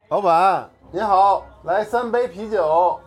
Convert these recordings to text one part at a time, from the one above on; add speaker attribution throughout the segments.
Speaker 1: 老板您好，来3杯啤酒。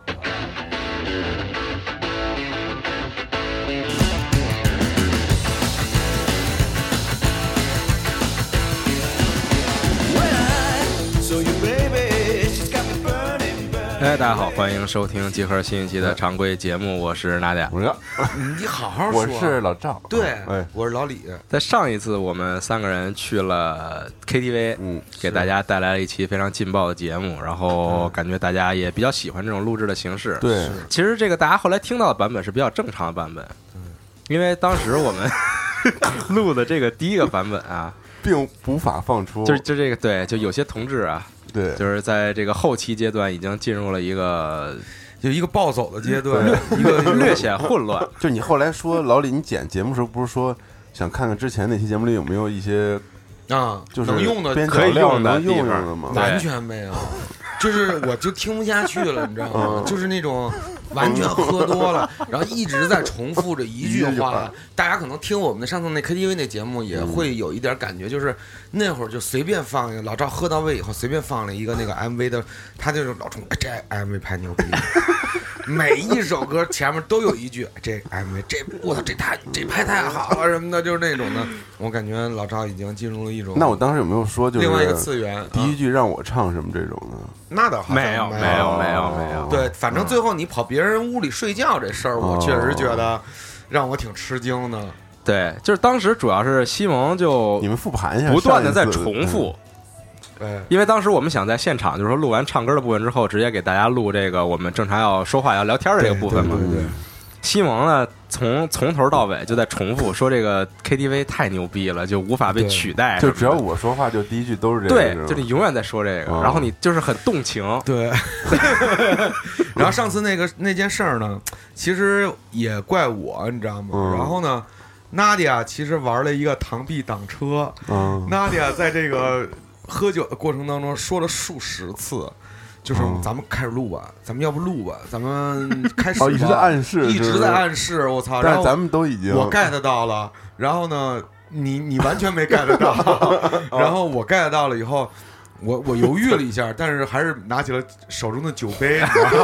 Speaker 2: 大家好，欢迎收听集合新一期的常规节目，我是娜姐。
Speaker 3: 你好好说。
Speaker 1: 我是老赵。
Speaker 3: 对，我是老李。
Speaker 2: 在上一次我们3个人去了 KTV， 给大家带来了一期非常劲爆的节目，然后感觉大家也比较喜欢这种录制的形式。
Speaker 1: 对，
Speaker 2: 其实这个大家后来听到的版本是比较正常的版本，因为当时我们录的这个第一个版本啊，
Speaker 1: 并无法放出，
Speaker 2: 就这个对，就有些同志啊。
Speaker 1: 对，
Speaker 2: 就是在这个后期阶段已经进入了一个
Speaker 3: 暴走的阶段，
Speaker 2: 一个略显混乱。
Speaker 1: 就你后来说老李，你剪节目时候不是说想看看之前那期节目里有没有一些就是
Speaker 3: 能用的
Speaker 2: 可以用的
Speaker 1: 用的吗？
Speaker 3: 完全没有，就是我就听不下去了，你知道吗？就是那种完全喝多了，然后一直在重复着一句话。大家可能听我们的上次那 KTV 那节目也会有一点感觉，就是那会儿就随便放一个，老赵喝到位以后随便放了一个那个 MV 的，他就是老冲这 MV 拍牛逼，每一首歌前面都有一句这 MV 我操这拍太好了什么的，就是那种的。我感觉老赵已经进入了一种，
Speaker 1: 那我当时有没有说就是
Speaker 3: 另外一个次元？
Speaker 1: 第一句让我唱什么这种的？
Speaker 3: 那倒
Speaker 2: 没有。
Speaker 3: 对，反正最后你跑别人屋里睡觉这事儿，我确实觉得让我挺吃惊的。
Speaker 2: 对，就是当时主要是西蒙就
Speaker 1: 你们复盘一下，
Speaker 2: 不断的在重复。
Speaker 3: 对，
Speaker 2: 因为当时我们想在现场，就是说录完唱歌的部分之后，直接给大家录这个我们正常要说话要聊天的这个部分嘛。
Speaker 3: 对。
Speaker 2: 西蒙呢，从头到尾就在重复说这个 KTV 太牛逼了，就无法被取代。
Speaker 1: 就只要我说话，就第一句都是这个。
Speaker 2: 对，就你永远在说这个，然后你就是很动情。
Speaker 3: 对。然后上次那件事儿呢，其实也怪我，你知道吗？然后呢，娜迪亚其实玩了一个螳臂挡车。娜迪亚在这个喝酒的过程当中说了数十次。就是咱们开始录吧，咱们要不录吧，咱们开始吧。
Speaker 1: 一直在暗示，
Speaker 3: 一直在暗示，我操！
Speaker 1: 但是咱们都已经
Speaker 3: 我 get 到了，然后呢，你完全没 get 到，然后我 get 到了以后，我犹豫了一下，但是还是拿起了手中的酒杯，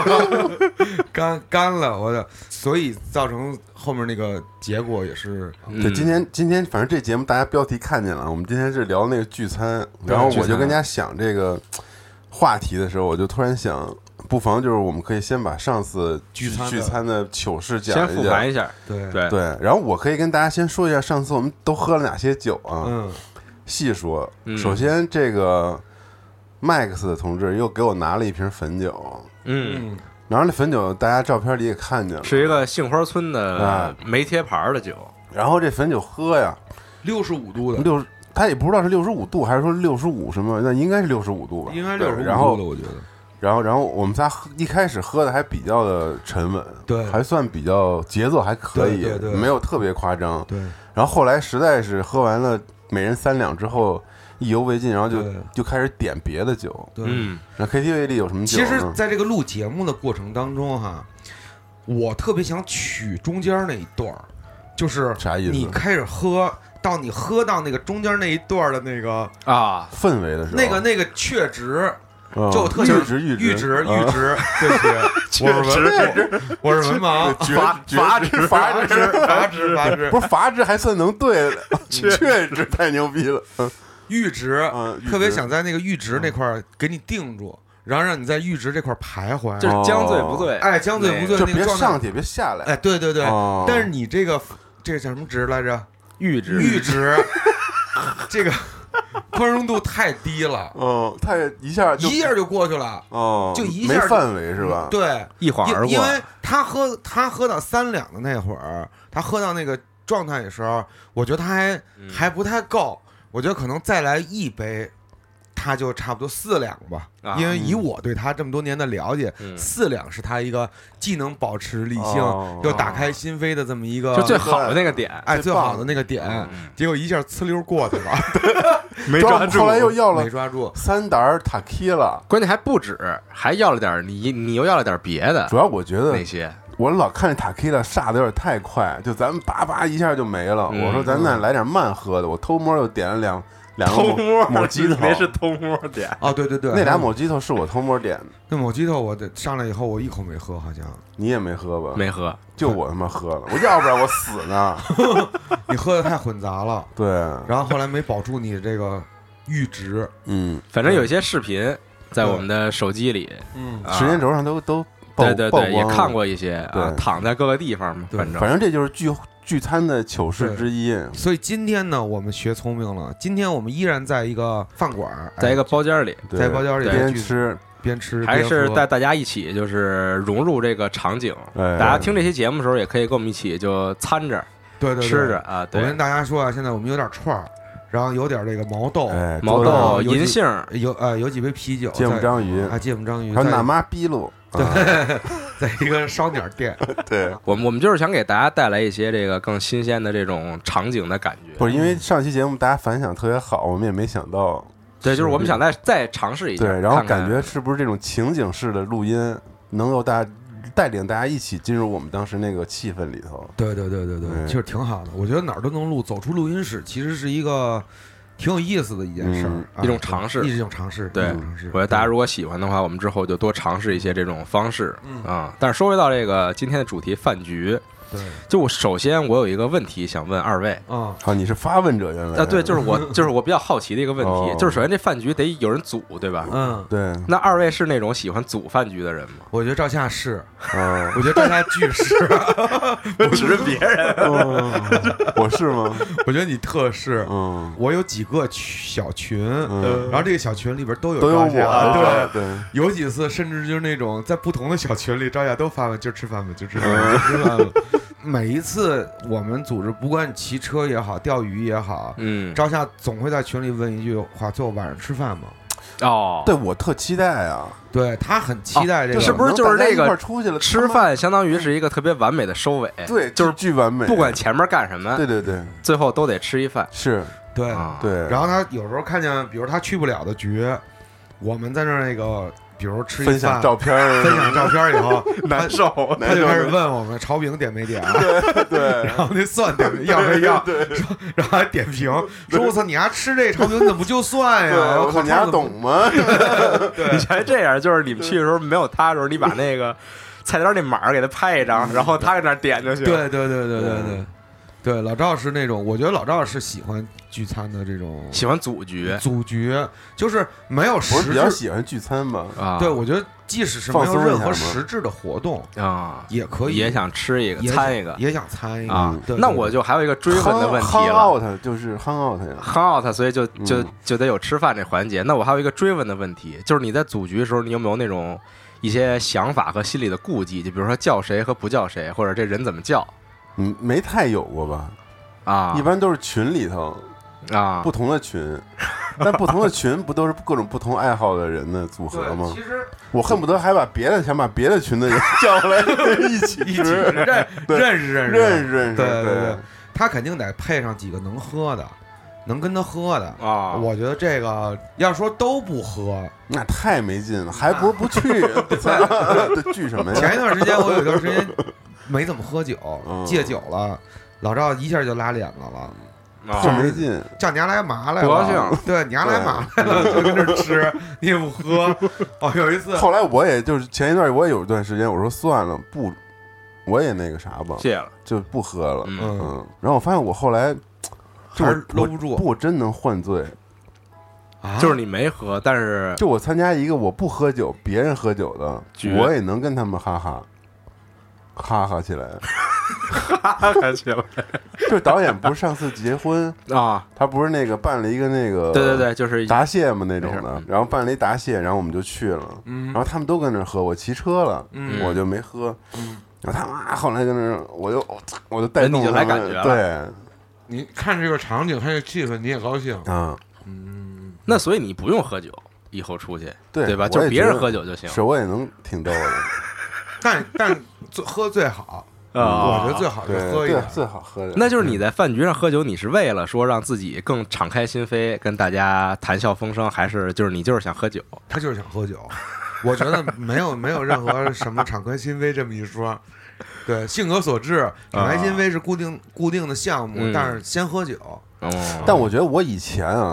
Speaker 3: 干了，我的，所以造成后面那个结果也是。
Speaker 1: 对，今天反正这节目大家标题看见了，我们今天是聊那个聚餐，然后我就跟大家想这个话题的时候，我就突然想，不妨就是我们可以先把上次聚餐的糗事讲一下，
Speaker 2: 先复盘一下。
Speaker 1: 对，然后我可以跟大家先说一下上次我们都喝了哪些酒啊？细说。首先这个 Max 的同志又给我拿了一瓶汾酒。然后那汾酒大家照片里也看见了，
Speaker 2: 是一个杏花村的没贴牌的酒。
Speaker 1: 然后这汾酒喝呀
Speaker 3: ，65度的
Speaker 1: 他也不知道是65度还是说65什么，那应该是65度吧？
Speaker 3: 应该是65度的，我觉得。
Speaker 1: 然后我们仨一开始喝的还比较的沉稳，
Speaker 3: 对，
Speaker 1: 还算比较节奏还可以，
Speaker 3: 对，
Speaker 1: 没有特别夸张。
Speaker 3: 对。
Speaker 1: 然后后来实在是喝完了每人3两之后意犹未尽，然后就开始点别的酒。
Speaker 3: 对，
Speaker 1: 那 KTV 里有什么酒呢？
Speaker 3: 其实在这个录节目的过程当中哈，我特别想取中间那一段，就是
Speaker 1: 啥意思？
Speaker 3: 你开始喝。到你喝到那个中间那一段的那个
Speaker 1: 氛围的时候，
Speaker 3: 那个确值，就我特想
Speaker 1: 阈值，
Speaker 3: 对不起，我是文盲，
Speaker 1: 阀值，不是阀值还算能对，确值太牛逼了，
Speaker 3: 阈值，特别想在那个阈值那块给你定住，然后让你在阈值这块徘徊，
Speaker 2: 就是将醉不醉，
Speaker 3: 哎，将醉不醉，
Speaker 1: 就别上去，别下来，
Speaker 3: 哎，对，但是你这个叫什么值来着？
Speaker 2: 阈值，
Speaker 3: 这个宽容度太低了，
Speaker 1: 太一下
Speaker 3: 就过去了，就一下
Speaker 1: 没范围是吧？
Speaker 3: 对，
Speaker 2: 一晃而过。
Speaker 3: 因为他喝到3两的那会儿，他喝到那个状态的时候，我觉得他还不太够，我觉得可能再来一杯。他就差不多4两吧，因为以我对他这么多年的了解，4两是他一个既能保持理性又打开心扉的这么一个
Speaker 2: 就最好的那个点，
Speaker 3: 哎，最好的那个点，结果一下呲溜过去
Speaker 1: 了，
Speaker 2: 没抓住，
Speaker 1: 后来又要了
Speaker 3: 没抓住
Speaker 1: 3打塔 K 了，
Speaker 2: 关键还不止，还要了点你又要了点别的，
Speaker 1: 主要我觉得
Speaker 2: 那些。
Speaker 1: 我老看塔 K 了，煞的有点太快，就咱们叭叭一下就没了。我说咱再来点慢喝的，我偷摸又点了两个抹鸡头，
Speaker 2: 没是偷摸点
Speaker 3: 哦，对对对，
Speaker 1: 那俩抹鸡头是我偷摸点的。
Speaker 3: 那抹鸡头我上来以后我一口没喝，好像
Speaker 1: 你也没喝吧？
Speaker 2: 没喝，
Speaker 1: 就我他妈喝了，我要不然我死呢。
Speaker 3: 你喝的太混杂了，
Speaker 1: 对，
Speaker 3: 然后后来没保住你这个阈值，
Speaker 2: 反正有一些视频在我们的手机里，
Speaker 1: 时间轴上都
Speaker 2: 对，也看过一些啊，躺在各个地方嘛，
Speaker 1: 反正这就是聚餐的糗事之一。
Speaker 3: 所以今天呢，我们学聪明了，今天我们依然在一个饭馆，
Speaker 2: 在一个包间里，
Speaker 3: 在包间里边吃，
Speaker 2: 还是带大家一起就是融入这个场景。大家听这期节目的时候，也可以跟我们一起就掺着，
Speaker 3: 对
Speaker 2: 吃着啊。
Speaker 3: 我跟大家说啊，现在我们有点串儿。然后有点这个毛豆，
Speaker 2: 银杏，
Speaker 3: 有几杯啤酒，
Speaker 1: 芥末章鱼，
Speaker 3: 芥末章鱼，
Speaker 1: 还有奶妈逼路，
Speaker 3: 对，在一个烧鸟店。
Speaker 1: 对，
Speaker 2: 我们就是想给大家带来一些这个更新鲜的这种场景的感觉。
Speaker 1: 不是因为上期节目大家反响特别好，我们也没想到。
Speaker 2: 对，就是我们想再尝试一下，
Speaker 1: 对，然后感觉是不是这种情景式的录音能够带领大家一起进入我们当时那个气氛里头。
Speaker 3: 对，其实挺好的。我觉得哪儿都能录，走出录音室其实是一个挺有意思的一件事儿，
Speaker 2: 一种尝试，
Speaker 3: 一种尝试。
Speaker 2: 对，我觉得大家如果喜欢的话，我们之后就多尝试一些这种方式啊。但是说回到这个今天的主题饭局。
Speaker 3: 对，
Speaker 2: 就首先我有一个问题想问二位
Speaker 3: 啊，
Speaker 1: 好，你是发问者原来
Speaker 2: 对，就是我比较好奇的一个问题，就是首先这饭局得有人组，对吧？
Speaker 1: 对。
Speaker 2: 那二位是那种喜欢组饭局的人吗？
Speaker 3: 我觉得赵夏是，我觉得赵夏巨是，
Speaker 2: 不是别人，
Speaker 1: 我是吗？
Speaker 3: 我觉得你特是，我有几个小群，然后这个小群里边都有
Speaker 1: 我，
Speaker 3: 对，有几次甚至就是那种在不同的小群里，赵夏都发问，就吃饭吧，就吃饭吧，就吃饭吧。每一次我们组织，不管骑车也好，钓鱼也好，赵夏总会在群里问一句话：最后晚上吃饭吗？
Speaker 2: 哦，
Speaker 1: 对，我特期待啊，
Speaker 3: 对他很期待这个，
Speaker 2: 是不是就是这个
Speaker 1: 出去了
Speaker 2: 吃饭，相当于是一个特别完美的收尾？
Speaker 1: 对，
Speaker 2: 就是
Speaker 1: 巨完美，
Speaker 2: 不管前面干什么，
Speaker 1: 对，
Speaker 2: 最后都得吃一饭。
Speaker 1: 是，
Speaker 3: 对。然后他有时候看见，比如他去不了的局，我们在那个。比如吃
Speaker 1: 分享照片
Speaker 3: 以后
Speaker 2: 难受，
Speaker 3: 他就开始问我们炒饼点没点啊？
Speaker 1: 对，
Speaker 3: 然后那蒜点要没要？说，然后还点评说：“我操，你还吃这炒饼，怎么不就蒜呀？
Speaker 1: 我靠，你还懂吗？”
Speaker 3: 对，
Speaker 2: 以前这样，就是你们去的时候没有他的时候，你把那个菜单那码给他拍一张，然后他搁那点就行。
Speaker 3: 对，老赵是那种，我觉得老赵是喜欢聚餐的这种，
Speaker 2: 喜欢组局
Speaker 3: 就是没有实质，
Speaker 1: 我是比较喜欢聚餐吧。
Speaker 3: 对，我觉得即使是没有任何实质的活动
Speaker 2: 啊，
Speaker 3: 也可以，
Speaker 2: 也想吃一个，参一个，
Speaker 3: 也想参一个
Speaker 2: 啊。那我就还有一个追问的问题了
Speaker 1: ，hang out 就是 hang out 呀
Speaker 2: ，hang out， 所以就得有吃饭这环节。那我还有一个追问的问题，就是你在组局的时候，你有没有那种一些想法和心里的顾忌？就比如说叫谁和不叫谁，或者这人怎么叫？
Speaker 1: 没太有过吧？
Speaker 2: 啊，
Speaker 1: 一般都是群里头
Speaker 2: 啊，
Speaker 1: 不同的群，但不同的群不都是各种不同爱好的人的组合吗？
Speaker 3: 其实
Speaker 1: 我恨不得还想把别的群的人叫过来一起
Speaker 3: 认识。对，他肯定得配上几个能喝的。能跟他喝的
Speaker 2: 啊，
Speaker 3: 我觉得这个要说都不喝，
Speaker 1: 那太没劲了，还不去？聚什么呀？
Speaker 3: 前一段时间我有一段时间没怎么喝酒，戒酒了，老赵一下就拉脸子了，
Speaker 1: 这没劲，
Speaker 3: 叫你来嘛来了，对，你来嘛来了，就跟这吃，你也不喝。哦，有一次，
Speaker 1: 后来我也就是前一段我也有一段时间，我说算了，不，我也那个啥吧，
Speaker 2: 戒了，
Speaker 1: 就不喝了。然后我发现我后来。
Speaker 3: 还是搂不住，
Speaker 1: 不真能换醉，
Speaker 2: 就是你没喝，但是
Speaker 1: 就我参加一个我不喝酒，别人喝酒的，我也能跟他们哈哈起来，
Speaker 2: 哈哈起来。
Speaker 1: 就导演不是上次结婚
Speaker 2: 啊，
Speaker 1: 他不是那个办了一个那个
Speaker 2: 对，就是
Speaker 1: 答谢嘛那种的，然后办了一答谢，然后我们就去了，然后他们都跟那喝，我骑车了，我就没喝，然后他妈后来跟那我就带动
Speaker 2: 你就来感觉了，
Speaker 1: 对。
Speaker 3: 你看这个场景，看这个气氛，你也高兴
Speaker 1: 啊。
Speaker 2: 那所以你不用喝酒，以后出去，
Speaker 1: 对
Speaker 2: 吧？就别人喝酒就行。
Speaker 1: 是，我也能挺逗的。
Speaker 3: 但喝最好我觉得最好是喝一点，
Speaker 1: 最好喝的。
Speaker 2: 那就是你在饭局上喝酒，你是为了说让自己更敞开心扉，跟大家谈笑风生，还是就是你就是想喝酒？
Speaker 3: 他就是想喝酒。我觉得没有任何什么敞开心扉这么一说。对，性格所致，敞开心扉是固定的项目，但是先喝酒。
Speaker 1: 但我觉得我以前啊，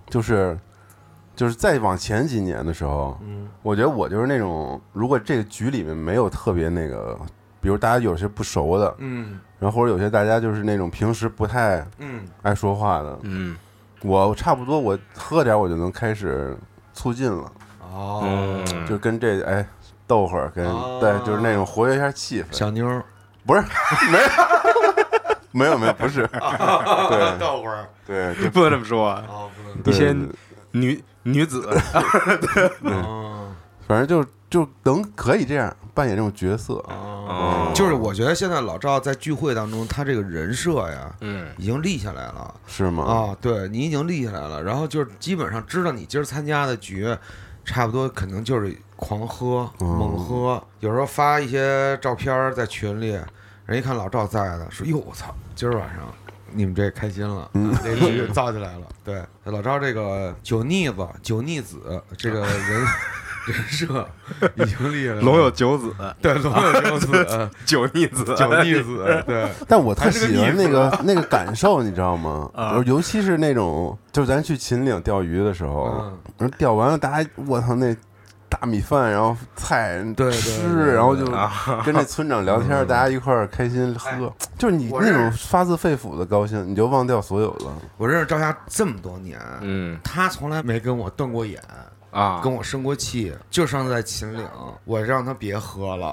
Speaker 1: 就是再往前几年的时候，我觉得我就是那种，如果这个局里面没有特别那个，比如大家有些不熟的，然后或者有些大家就是那种平时不太爱说话的，我差不多我喝点我就能开始促进了，就跟这逗会儿，跟对，就是那种活跃一下气氛。
Speaker 3: 小妞
Speaker 1: 不是没有不是，对，
Speaker 3: 逗会儿，
Speaker 1: 对，
Speaker 2: 不能这么说，一些女子，
Speaker 1: 对，反正就能可以这样扮演这种角色。
Speaker 3: 就是我觉得现在老赵在聚会当中，他这个人设呀，已经立下来了，
Speaker 1: 是吗？
Speaker 3: 啊，对你已经立下来了，然后就是基本上知道你今儿参加的局，差不多可能就是狂喝、猛喝，有时候发一些照片在群里，人一看老赵在的，说哟我操，今儿晚上你们这开心了，这局造起来了。对，老赵这个酒腻子这个人设已经立了，
Speaker 2: 龙有九子，
Speaker 3: 对，龙有九子，
Speaker 2: 酒腻子，
Speaker 3: 对。
Speaker 1: 但我特喜欢那个感受，你知道吗？尤其是那种，就是咱去秦岭钓鱼的时候，钓完了，大家我操那大米饭，然后菜吃，然后就跟这村长聊天，大家一块儿开心喝，就是你那种发自肺腑的高兴，你就忘掉所有了。
Speaker 3: 我认识赵夏这么多年，他从来没跟我瞪过眼。跟我生过气，就上次在秦岭，我让他别喝了，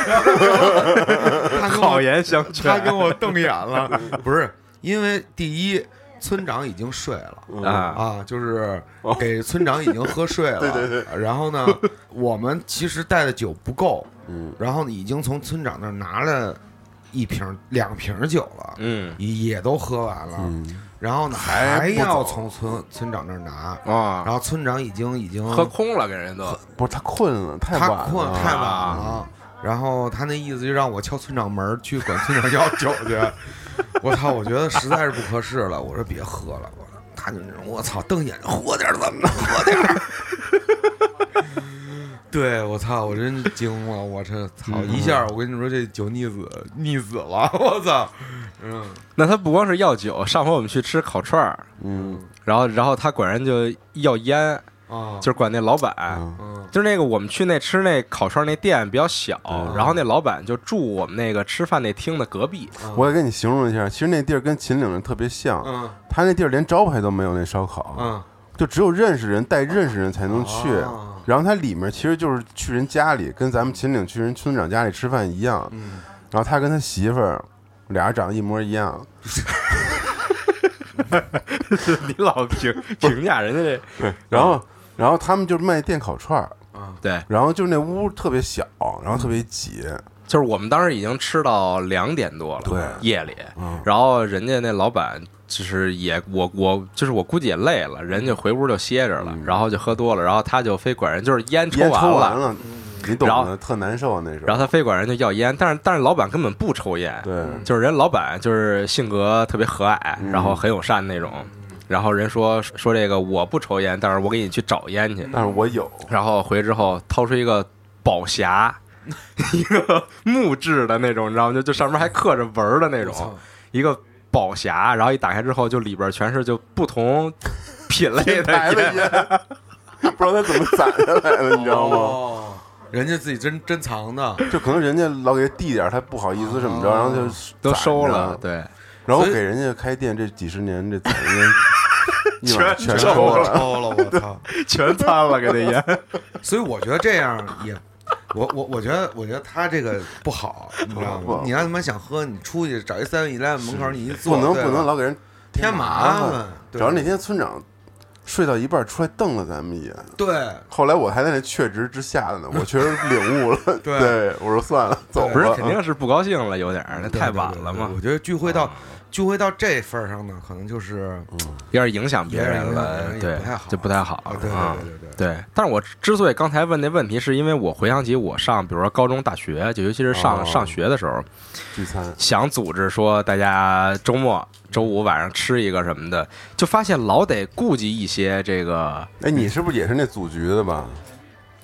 Speaker 2: 好言相劝，
Speaker 3: 他跟我瞪眼了，不是因为第一，村长已经睡了就是给村长已经喝睡了，
Speaker 1: 对，
Speaker 3: 然后呢，我们其实带的酒不够，然后已经从村长那儿拿了1瓶2瓶酒了，也都喝完了。然后呢，还要从村长那儿拿然后村长已经
Speaker 2: 喝空了，给人都
Speaker 1: 不是他困了，太晚了，
Speaker 3: 然后他那意思就让我敲村长门去管村长要酒去。我操，我觉得实在是不合适了，我说别喝了，他就那种我操瞪眼喝点怎么的，喝点。对，我操，我真惊了，我这操一下，我跟你说这酒腻死了，我操。
Speaker 2: 那他不光是要酒，上回我们去吃烤串儿，然后他管人就要烟，就是管那老板，就是那个我们去那吃那烤串那店比较小，然后那老板就住我们那个吃饭那厅的隔壁。
Speaker 1: 我也给你形容一下，其实那地儿跟秦岭人特别像，他那地儿连招牌都没有，那烧烤，就只有认识人带认识人才能去。然后它里面其实就是去人家里，跟咱们秦岭去人村长家里吃饭一样。然后他跟他媳妇儿俩人长得一模一样。
Speaker 2: 你老评价人家这
Speaker 1: 对，然后他们就是卖电烤串儿，
Speaker 2: 对，
Speaker 1: 然后就是那屋特别小，然后特别挤。
Speaker 2: 就是我们当时已经吃到2点多了，
Speaker 1: 对，
Speaker 2: 夜里，然后人家那老板就是我就是我估计也累了，人家回屋就歇着了，然后就喝多了，然后他就非管人，就是烟抽完了，
Speaker 1: 你懂的，特难受那时候。
Speaker 2: 然后他非管人就要烟，但是老板根本不抽烟，
Speaker 1: 对，
Speaker 2: 就是人老板就是性格特别和蔼，然后很友善那种。然后人说这个我不抽烟，但是我给你去找烟去，
Speaker 1: 但是我有。
Speaker 2: 然后回之后掏出一个宝匣。一个木质的那种，你知道吗？就上面还刻着纹的那种，一个宝匣，然后一打开之后，就里边全是就不同品类的烟，
Speaker 1: 不知道他怎么攒下来的，你知道吗？
Speaker 3: 人家自己真藏的，
Speaker 1: 就可能人家老给递点，他不好意思怎么着，然后就
Speaker 2: 都收了，对。
Speaker 1: 然后给人家开店这几十年，这攒
Speaker 2: 烟
Speaker 1: 全
Speaker 3: 抽了，我操，
Speaker 2: 全掺了，给那烟。
Speaker 3: 所以我觉得这样也。我觉得他这个不好，你知道吗？你让他们想喝，你出去找一7-11门口，你一坐，
Speaker 1: 不能老给人
Speaker 3: 添麻烦。
Speaker 1: 主要那天村长睡到一半出来瞪了咱们一眼，
Speaker 3: 对。
Speaker 1: 后来我还在那确值之下的呢，我确实领悟了。对，我说算了，走吧。
Speaker 2: 不是，肯定是不高兴了，有点那太晚了嘛。
Speaker 3: 我觉得聚会到这份上呢，可能就是
Speaker 2: 有点影响别人了，对，就不太好。对。但是我之所以刚才问那问题，是因为我回想起我上，比如说高中、大学，就尤其是上学的时候，
Speaker 1: 聚餐
Speaker 2: 想组织说大家周末、周5晚上吃一个什么的，就发现老得顾及一些这个。
Speaker 1: 哎，你是不是也是那组局的吧？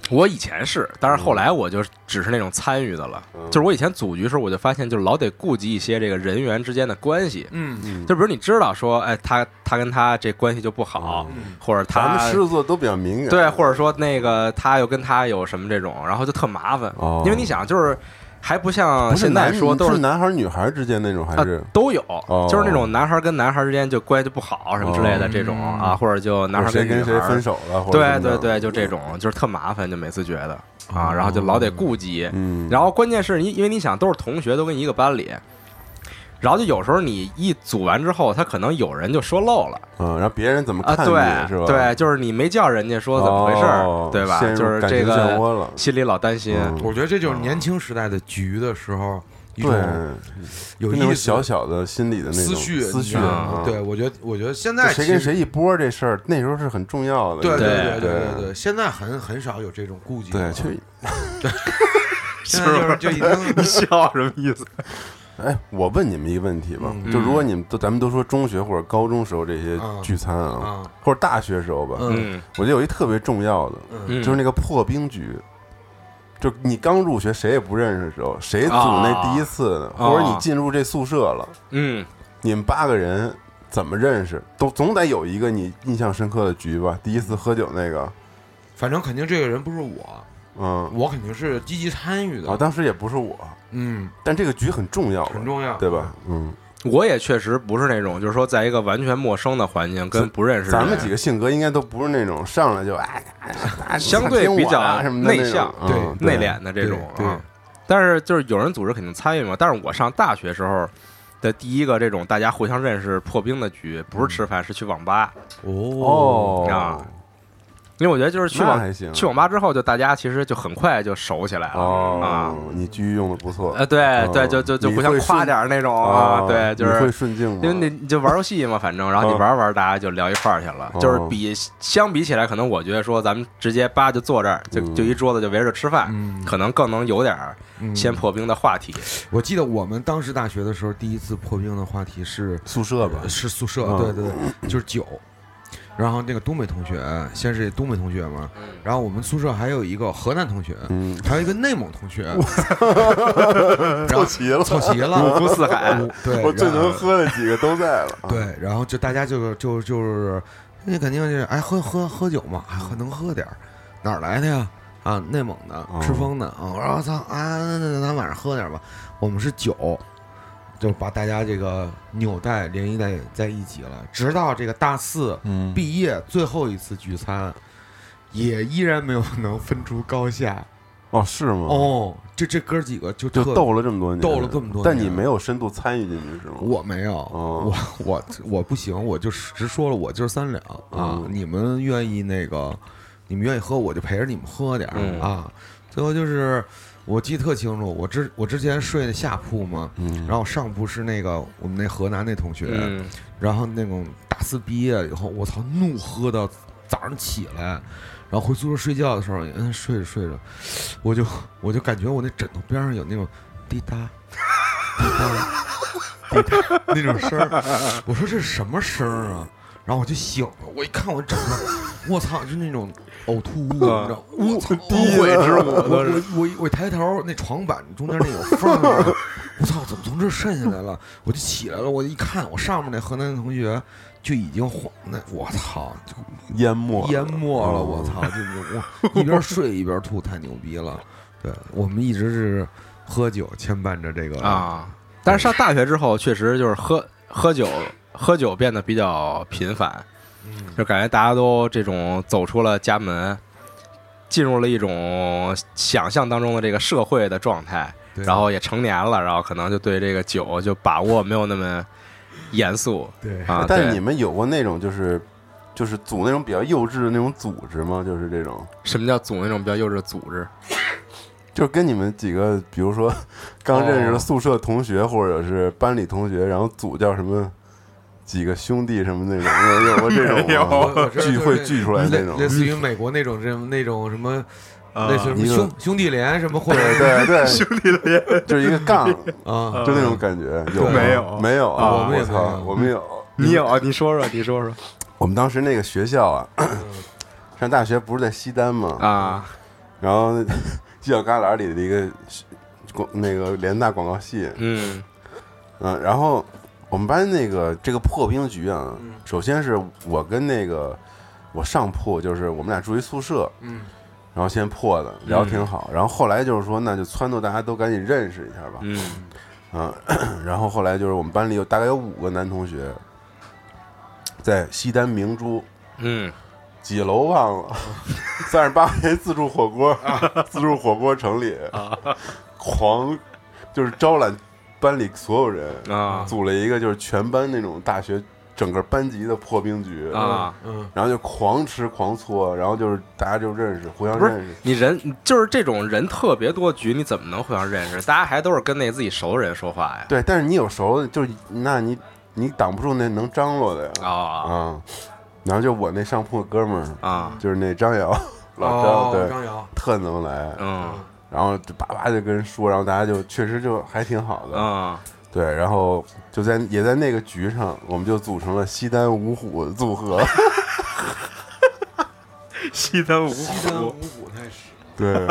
Speaker 2: 我以前是，但是后来我就只是那种参与的了。就是我以前组局时候，我就发现，就老得顾及一些这个人员之间的关系。就比如你知道说，哎，他跟他这关系就不好，或者他
Speaker 1: 咱们狮子座都比较敏感，
Speaker 2: 对，或者说那个他又跟他有什么这种，然后就特麻烦。因为你想，就是还不像现在说都
Speaker 1: 是男孩女孩之间那种，还是
Speaker 2: 都有，就是那种男孩跟男孩之间就关系就不好什么之类的这种啊，或者就男孩
Speaker 1: 谁跟谁分手了，
Speaker 2: 对，就这种就是特麻烦，就每次觉得啊，然后就老得顾及，然后关键是因为你想都是同学，都跟一个班里。然后就有时候你一组完之后，他可能有人就说漏了，
Speaker 1: 然后别人怎么看你是吧？
Speaker 2: 对，就是你没叫人家说怎么回事，对吧？就是这个心里老担心。
Speaker 3: 我觉得这就是年轻时代的局的时候，
Speaker 1: 对，有一种小小的心理的那种
Speaker 3: 思绪。对，我觉得现在
Speaker 1: 谁跟谁一波这事儿，那时候是很重要的。
Speaker 3: 对，现在很少有这种顾忌。
Speaker 1: 对，
Speaker 3: 现在就已经
Speaker 2: 你笑什么意思？
Speaker 1: 哎，我问你们一个问题吧，就如果你们咱们都说中学或者高中时候这些聚餐啊，或者大学时候吧，我觉得有一特别重要的，就是那个破冰局。就你刚入学谁也不认识的时候，谁组那第一次的，或者你进入这宿舍了，你们8个人怎么认识，都总得有一个你印象深刻的局吧？第一次喝酒那个，
Speaker 3: 反正肯定这个人不是我，我肯定是积极参与的。
Speaker 1: 当时也不是我，但这个局很重要，对吧？
Speaker 2: 我也确实不是那种，就是说在一个完全陌生的环境跟不认识的人，
Speaker 1: 咱们几个性格应该都不是那种上来就
Speaker 2: 相对比较内向、
Speaker 1: 内
Speaker 2: 敛的这种。但是就是有人组织肯定参与嘛。但是我上大学时候的第一个这种大家互相认识破冰的局，不是吃饭，是去网吧。因为我觉得就是去网吧之后，就大家其实就很快就熟起来了
Speaker 1: 你局用的不错，
Speaker 2: 对，就互相夸点那种对，就是
Speaker 1: 会顺境，
Speaker 2: 因为你就玩游戏嘛，反正然后你玩大家就聊一块儿去了。就是相比起来，可能我觉得说咱们直接就坐这儿，就一桌子就围着吃饭，可能更能有点先破冰的话题。
Speaker 3: 我记得我们当时大学的时候，第一次破冰的话题是
Speaker 1: 宿舍吧？
Speaker 3: 是宿舍，对，就是酒。然后那个东北同学，先是东北同学嘛，然后我们宿舍还有一个河南同学，还有一个内蒙同学，
Speaker 1: 凑齐了，
Speaker 2: 五湖四海，
Speaker 3: 对，
Speaker 1: 我最能喝的几个都在了。
Speaker 3: 对，然后就大家就是那肯定就是哎喝酒嘛，能喝点儿，哪儿来的呀？啊，内蒙的，赤峰的啊。我说我操啊，那咱晚上喝点吧。我们是酒。就把大家这个纽带联谊在一起了，直到这个大四毕业最后一次聚餐，也依然没有能分出高下。
Speaker 1: 是吗？
Speaker 3: 这哥几个就
Speaker 1: 斗了这么多年，但你没有深度参与进去是吗？
Speaker 3: 我没有，我不行，我就直说了，我就是3两啊。你们愿意你们愿意喝，我就陪着你们喝点啊。最后就是。我记得特清楚，我之前睡的下铺嘛，然后上铺是那个我们那河南那同学，然后那种大4毕业以后，我操，怒喝到早上起来，然后回宿舍睡觉的时候，睡着，我就感觉我那枕头边上有那种滴答滴答那种声儿，我说这是什么声儿啊？然后我就醒了，我一看我枕头，我操，就那种呕吐物，你知道，我操，
Speaker 2: 污秽之物。
Speaker 3: 我抬头，那床板中间那有缝儿，我操，怎么从这渗下来了？我就起来了，我一看，我上面那河南同学就已经我操，就
Speaker 1: 淹没
Speaker 3: 了，我操，就一边睡一边吐，太牛逼了。对，我们一直是喝酒牵绊着这个
Speaker 2: 但是上大学之后，确实就是喝酒变得比较频繁，就感觉大家都这种走出了家门，进入了一种想象当中的这个社会的状态，然后也成年了，然后可能就对这个酒就把握没有那么严肃。
Speaker 3: 对
Speaker 1: 但是你们有过那种就是组那种比较幼稚的那种组织吗？就是这种。
Speaker 2: 什么叫组那种比较幼稚的组织？
Speaker 1: 就是跟你们几个，比如说刚认识的宿舍同学或者是班里同学，然后组叫什么几个兄弟什么那种，有过这种聚会聚出来那种，
Speaker 3: 类似于美国那种什么，类似于兄弟连什么或者
Speaker 1: 对
Speaker 2: 兄弟连
Speaker 1: 就是一个杠就那种感觉，有没有啊？我们有，
Speaker 2: 你有啊？你说说。
Speaker 1: 我们当时那个学校啊，上大学不是在西单吗？ 然后犄角旮旯里的一个那个联大广告系，然后我们班这个破冰局啊，首先是我跟我上铺，就是我们俩住一宿舍，然后先破的，聊挺好，然后后来就是说那就撺掇大家都赶紧认识一下吧，然后后来就是我们班里大概有5个男同学，在西单明珠，几楼忘了，38块钱自助火锅城里，狂就是招揽班里所有人组了一个就是全班那种大学整个班级的破冰局然后就狂吃狂搓，然后就是大家就认识，互相认识。
Speaker 2: 你人就是这种人特别多局，你怎么能互相认识？大家还都是跟那自己熟的人说话呀。
Speaker 1: 对，但是你有熟，就是那你挡不住那能张罗的呀然后就我那上铺的哥们儿就是那张瑶，老张，对，
Speaker 3: 张瑶
Speaker 1: 特能来，然后就叭叭就跟人说，然后大家就确实就还挺好的对，然后也在那个局上，我们就组成了西单五虎组合。
Speaker 2: 西单五
Speaker 3: 虎太实。
Speaker 1: 对。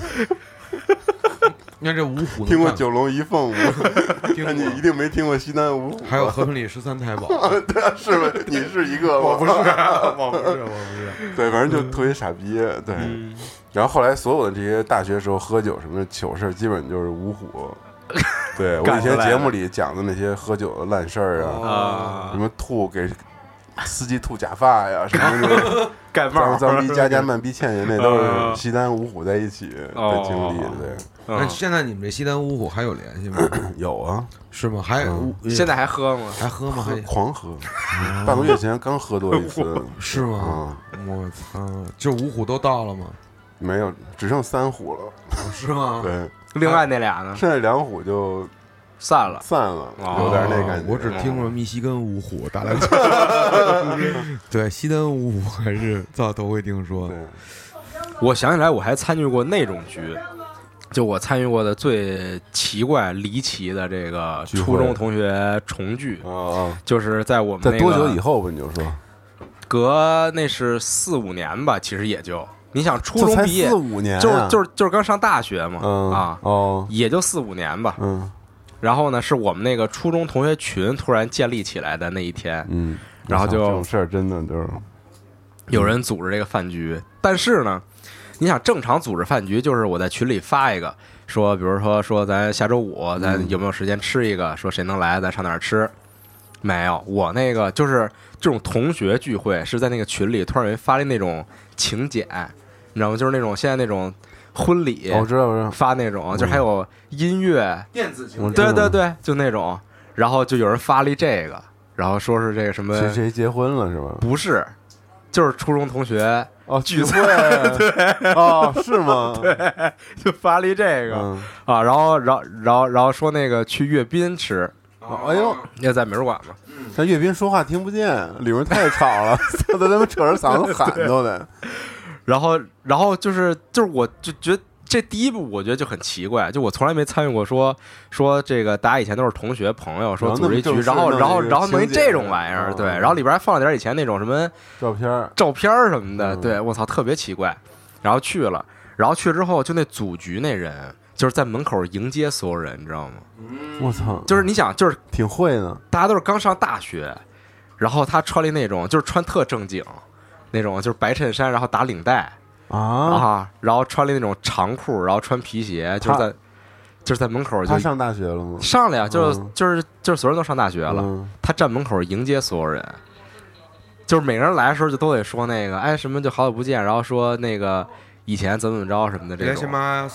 Speaker 3: 你看这五虎，
Speaker 1: 听过九龙一凤吗？那你一定没听过西单五虎。
Speaker 3: 还有和平里13太保。
Speaker 1: 对啊，是吗？你是一个吗？
Speaker 3: 我不是，我不是。
Speaker 1: 对，反正就特别傻逼。对。然后后来所有的这些大学时候喝酒什么的糗事，基本就是五虎。对，我以前节目里讲的那些喝酒的烂事儿什么给司机吐假发呀，什么的
Speaker 2: 盖帽
Speaker 1: 脏逼家慢逼欠人，那都是西单五虎在一起的经历。对，
Speaker 3: 那现在你们这西单五虎还有联系吗？
Speaker 1: 有啊，
Speaker 3: 是吗？还
Speaker 2: 现在还喝吗？
Speaker 3: 还喝吗？还
Speaker 1: 狂喝，半个月前刚喝多一次。
Speaker 3: 是吗？我操，这五虎都到了吗？
Speaker 1: 没有，只剩3虎了。
Speaker 3: 是吗？
Speaker 1: 对。
Speaker 2: 另外那俩呢？
Speaker 1: 剩下2虎就
Speaker 2: 散了，
Speaker 1: 有点那感觉。
Speaker 3: 我只听过密西根五虎打篮球。对，西单五虎还是头回听说。
Speaker 2: 我想起来，我还参与过那种局，就我参与过的最奇怪离奇的这个初中同学重聚就是在我们
Speaker 1: 在多久以后吧？你就说，
Speaker 2: 隔那是4、5年吧，其实也就。你想初中毕业
Speaker 1: 4、5年，
Speaker 2: 就是刚上大学嘛，也就4、5年吧，然后呢，是我们那个初中同学群突然建立起来的那一天，然后就
Speaker 1: 这种事儿真的就是
Speaker 2: 有人组织这个饭局，但是呢，你想正常组织饭局，就是我在群里发一个，说比如说咱下周5咱有没有时间吃一个，说谁能来咱上哪儿吃，没有，我那个就是这种同学聚会是在那个群里突然发了那种请柬。你知道吗？就是那种现在那种婚礼，
Speaker 1: 我知道
Speaker 2: 发那种，就是还有音乐
Speaker 3: 电子请
Speaker 2: 柬，对，就那种，然后就有人发了这个，然后说是这个什么
Speaker 1: 谁结婚了是吧？
Speaker 2: 不是，就是初中同学
Speaker 1: 聚会，
Speaker 2: 对，
Speaker 1: 是吗？
Speaker 2: 对，就发了这个然后说那个去阅兵吃，
Speaker 1: 哎呦，
Speaker 2: 要在美术馆嘛，
Speaker 1: 但阅兵说话听不见，里面太吵了，他都他妈扯着嗓子喊都得。
Speaker 2: 然后就是我就觉得这第一步我觉得就很奇怪，就我从来没参与过说这个大家以前都是同学朋友，说组织一局，然后弄一这种玩意儿，对，然后里边还放了点以前那种什么照片什么的，对，我操，特别奇怪。然后去了之后，就那组局那人就是在门口迎接所有人，你知道吗？
Speaker 1: 我操，
Speaker 2: 就是你想，就是
Speaker 1: 挺会的，
Speaker 2: 大家都是刚上大学，然后他穿了那种就是穿特正经。那种就是白衬衫，然后打领带然后穿了那种长裤，然后穿皮鞋，就是在门口。
Speaker 1: 他上大学了吗？
Speaker 2: 上了呀，就是所有人都上大学了。他站门口迎接所有人，就是每个人来的时候就都得说那个哎什么就好久不见，然后说那个以前怎么着什么的这种。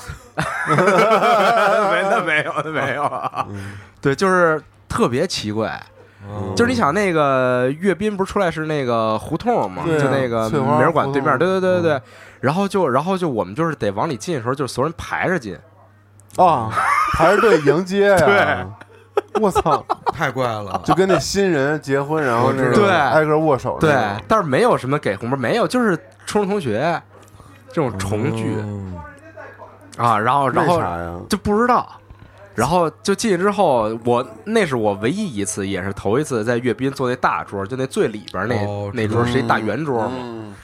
Speaker 2: 没有啊。对，就是特别奇怪。就是你想那个阅兵不是出来是那个胡同嘛，就那个美术馆对面，对，然后就我们就是得往里进的时候，就是所有人排着进
Speaker 1: 排着队迎接呀。
Speaker 2: 对，
Speaker 1: 我操，
Speaker 3: 太怪了，
Speaker 1: 就跟那新人结婚然后对挨个握手。
Speaker 2: 对，但是没有什么给红包，没有，就是初中同学这种重聚然后就不知道。然后就进去之后，那是我唯一一次，也是头一次在阅兵坐那大桌，就那最里边那桌是一大圆桌嘛。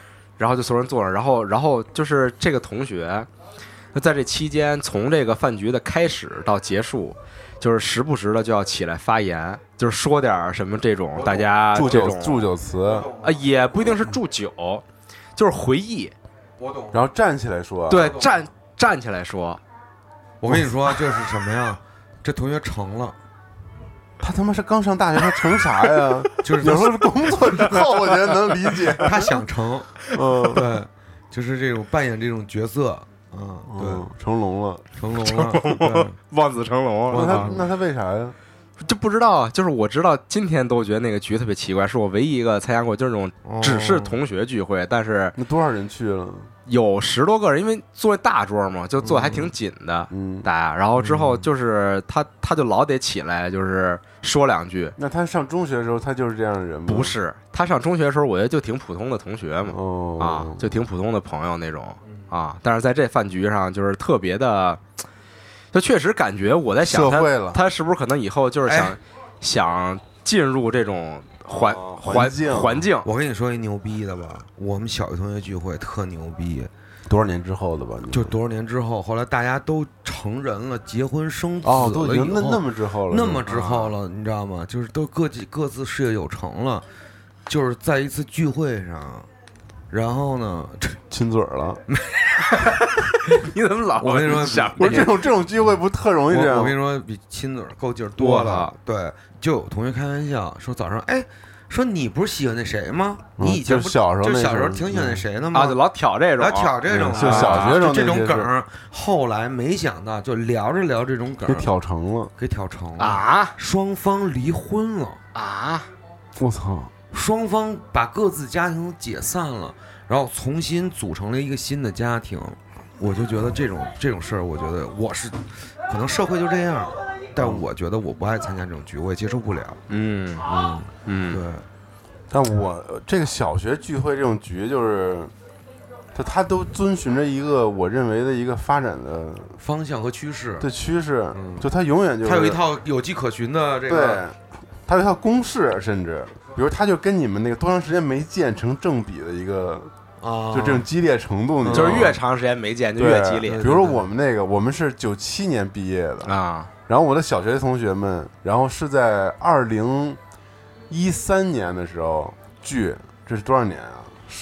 Speaker 2: 然后就所有人坐着，然后就是这个同学，在这期间从这个饭局的开始到结束，就是时不时的就要起来发言，就是说点什么这种大家
Speaker 1: 祝酒词
Speaker 2: 也不一定是祝酒，就是回忆。
Speaker 3: 我懂。
Speaker 1: 然后站起来说，
Speaker 2: 对，站起来说。
Speaker 3: 我跟你说，就是什么呀？这同学成了。
Speaker 1: 他他妈是刚上大学，他成啥呀？
Speaker 3: 就是
Speaker 1: 有时候是工作之后，我觉得能理解。
Speaker 3: 他想成，对，就是这种扮演这种角色，对，
Speaker 1: 成龙了，
Speaker 3: 对，
Speaker 2: 望子成龙。
Speaker 1: 那他为啥呀？
Speaker 2: 就不知道，就是我知道今天都觉得那个局特别奇怪，是我唯一一个参加过就是那种只是同学聚会，但是
Speaker 1: 那多少人去了？
Speaker 2: 有10多个人，因为坐大桌嘛，就坐还挺紧的，大家。然后之后就是他就老得起来，就是说两句。
Speaker 1: 那他上中学的时候，他就是这样的人吗？
Speaker 2: 不是，他上中学的时候，我觉得就挺普通的同学嘛，就挺普通的朋友那种啊。但是在这饭局上，就是特别的，就确实感觉我在想他是不是可能以后就是想进入这种环境。
Speaker 3: 我跟你说一牛逼的吧，我们小学同学聚会特牛逼，
Speaker 1: 多少年之后的吧？
Speaker 3: 就多少年之后，后来大家都成人了，结婚生子
Speaker 1: 了，都已经
Speaker 3: 那
Speaker 1: 么之后了，
Speaker 3: 那么之后了，你知道吗？就是都各自事业有成了，就是在一次聚会上，然后呢，
Speaker 1: 亲嘴了。
Speaker 2: 你怎么老？
Speaker 3: 我跟你说，
Speaker 1: 我这种聚会不特容易这样。
Speaker 3: 我跟你说，比亲嘴够劲儿多了。对，就有同学开玩笑说早上，说你不是喜欢那谁吗？你以前
Speaker 1: 就小时候
Speaker 3: 挺喜欢那谁的吗？
Speaker 2: 就老挑这种，
Speaker 1: 就小学生
Speaker 3: 这种梗。后来没想到，就聊着聊这种梗，
Speaker 1: 给挑成了
Speaker 3: 啊！双方离婚了
Speaker 2: 啊！
Speaker 1: 我操！
Speaker 3: 双方把各自家庭解散了，然后重新组成了一个新的家庭。我就觉得这种事儿，我觉得我是可能社会就这样，但我觉得我不爱参加这种局，我也接受不了。对。
Speaker 1: 但我这个小学聚会这种局，就是他都遵循着一个我认为的一个发展的
Speaker 3: 方向和趋势。
Speaker 1: 对趋势，就他永远就是
Speaker 3: 他有一套有迹可循的这个，
Speaker 1: 对，他有一套公式，甚至比如他就跟你们那个多长时间没见成正比的一个。就这种激烈程度，
Speaker 2: 就是越长时间没见就越激烈。
Speaker 1: 比如说我们是97年毕业的
Speaker 2: 啊，
Speaker 1: 然后我的小学同学们，然后是在2013年的时候聚，这是多少年啊？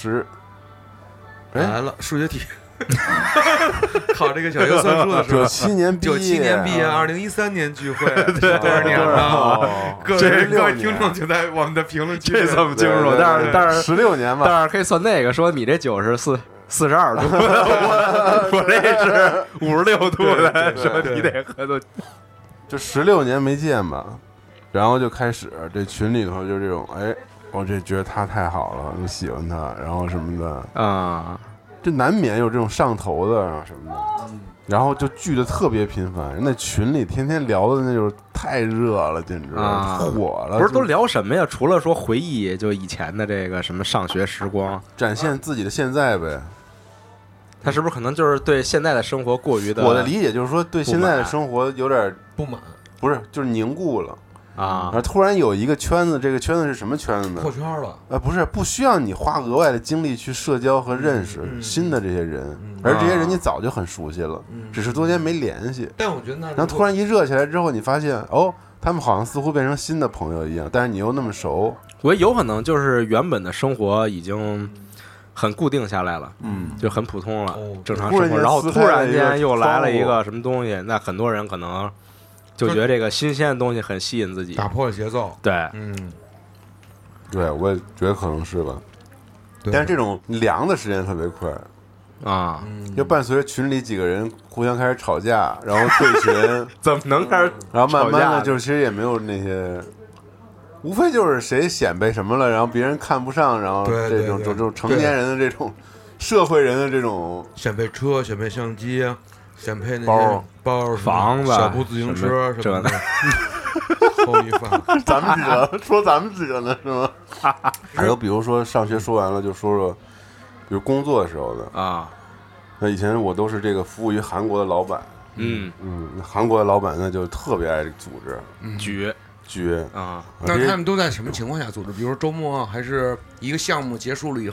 Speaker 3: 来了，数学题。考这个小学算术的时候
Speaker 1: ，97年毕
Speaker 3: 业，2013年聚会，多少年了？各位听众就在我们的评论区，
Speaker 2: 这怎么清楚？但是
Speaker 1: 16年吧，
Speaker 2: 但是可以算那个，说你这9是42度，我这是56度的，说你得合作，
Speaker 1: 就16年没见吧，然后就开始这群里头就这种，我这觉得他太好了，就喜欢他，然后什么的
Speaker 2: 啊。
Speaker 1: 这难免有这种上头的啊什么的，然后就聚的特别频繁，那群里天天聊的那种太热了，简直火了。
Speaker 2: 不是都聊什么呀？除了说回忆，就以前的这个什么上学时光，
Speaker 1: 展现自己的现在呗。
Speaker 2: 他是不是可能就是对现在的生活过于的？
Speaker 1: 我的理解就是说，对现在的生活有点
Speaker 3: 不满，
Speaker 1: 不是，就是凝固了。
Speaker 2: 啊！
Speaker 1: 突然有一个圈子，这个圈子是什么圈子呢？
Speaker 3: 破圈了。
Speaker 1: 不是，不需要你花额外的精力去社交和认识新的这些人，而这些人你早就很熟悉了，只是多年没联系。
Speaker 3: 但我觉得然
Speaker 1: 后突然一热起来之后，你发现他们好像似乎变成新的朋友一样，但是你又那么熟。
Speaker 2: 我有可能就是原本的生活已经很固定下来了，就很普通了，正常生活，然后突然间又来了一个什么东西，那很多人可能。就觉得这个新鲜的东西很吸引自己，
Speaker 3: 打破了节奏。
Speaker 2: 对，
Speaker 1: 对，我也觉得可能是吧。但是这种凉的时间特别快
Speaker 2: 啊，
Speaker 1: 就伴随着群里几个人互相开始吵架，然后退群，
Speaker 2: 怎么能开始？
Speaker 1: 然后慢慢的，就是其实也没有那些，无非就是谁显摆什么了，然后别人看不上，然后这种成年人的这种社会人的这种
Speaker 3: 显摆车、显摆相机。显配那些包、
Speaker 2: 房子、
Speaker 3: 小步自行车什么的，后一放。
Speaker 1: 咱们几个呢是吗？还有比如说上学说完了，就说说，比如工作的时候的
Speaker 2: 啊。
Speaker 1: 那以前我都是这个服务于韩国的老板，韩国的老板呢就特别爱组织局
Speaker 2: 啊。
Speaker 3: 那他们都在什么情况下组织？比如说周末还是一个项目结束了以后，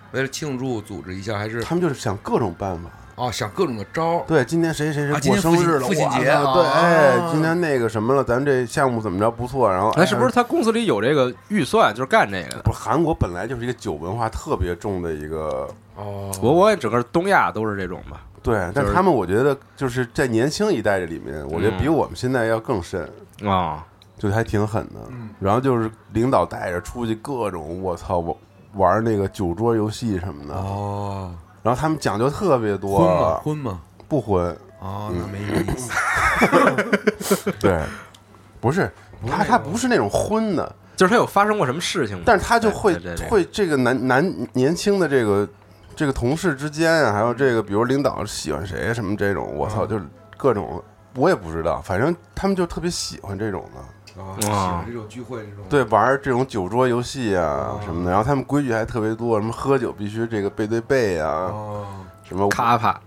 Speaker 3: 为了庆祝组织一下，还是
Speaker 1: 他们就是想各种办法。
Speaker 3: 想各种的招。
Speaker 1: 对，今天谁过生日了，
Speaker 3: 父亲节
Speaker 1: 对，哎，今天那个什么了，咱这项目怎么着不错，然后
Speaker 2: 那是不是他公司里有这个预算，就是干这个的？
Speaker 1: 不是，韩国本来就是一个酒文化特别重的一个
Speaker 2: 我也整个东亚都是这种吧。
Speaker 1: 对，但他们我觉得就是在年轻一代这里面，我觉得比我们现在要更深就还挺狠的。然后就是领导带着出去各种我操玩那个酒桌游戏什么的然后他们讲究特别多。
Speaker 3: 婚吗？
Speaker 1: 不婚。
Speaker 3: 那没意思。
Speaker 1: 对，不是他不是那种婚的，
Speaker 2: 就是他有发生过什么事情吗？
Speaker 1: 但是他就会这个年轻的这个同事之间啊，还有这个比如领导喜欢谁什么这种，我操，就是各种我也不知道，反正他们就特别喜欢这种的。
Speaker 3: 喜欢这种聚会，这种
Speaker 1: 对玩这种酒桌游戏啊什么的，然后他们规矩还特别多，什么喝酒必须这个背对背啊，什么
Speaker 2: 卡帕，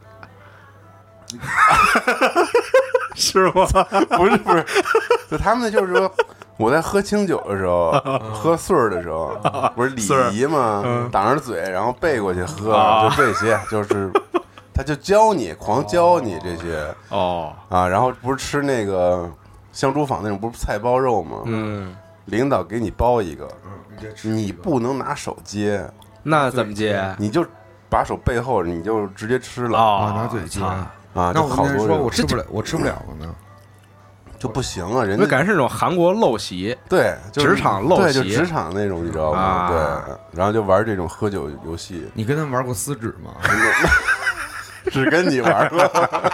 Speaker 2: 是吗？
Speaker 1: 不是，就他们就是说，我在喝清酒的时候，喝穗儿的时候，不是礼仪嘛，挡着嘴然后背过去喝，就这些，就是他就教你，狂教你这些然后不是吃那个。香烛坊那种不是菜包肉吗？领导给你包一个，你不能拿手接，
Speaker 2: 那怎么接？
Speaker 1: 你就把手背后，你就直接吃了
Speaker 3: 拿嘴接
Speaker 1: 那
Speaker 3: 我跟你说，我吃不了了呢，
Speaker 1: 就不行啊！人家
Speaker 2: 感觉是那种韩国陋习，
Speaker 1: 对，
Speaker 2: 职场陋习，
Speaker 1: 对，就职场那种，你知道吗？对，然后就玩这种喝酒游戏。
Speaker 3: 你跟他们玩过撕纸吗？
Speaker 1: 只跟你玩过。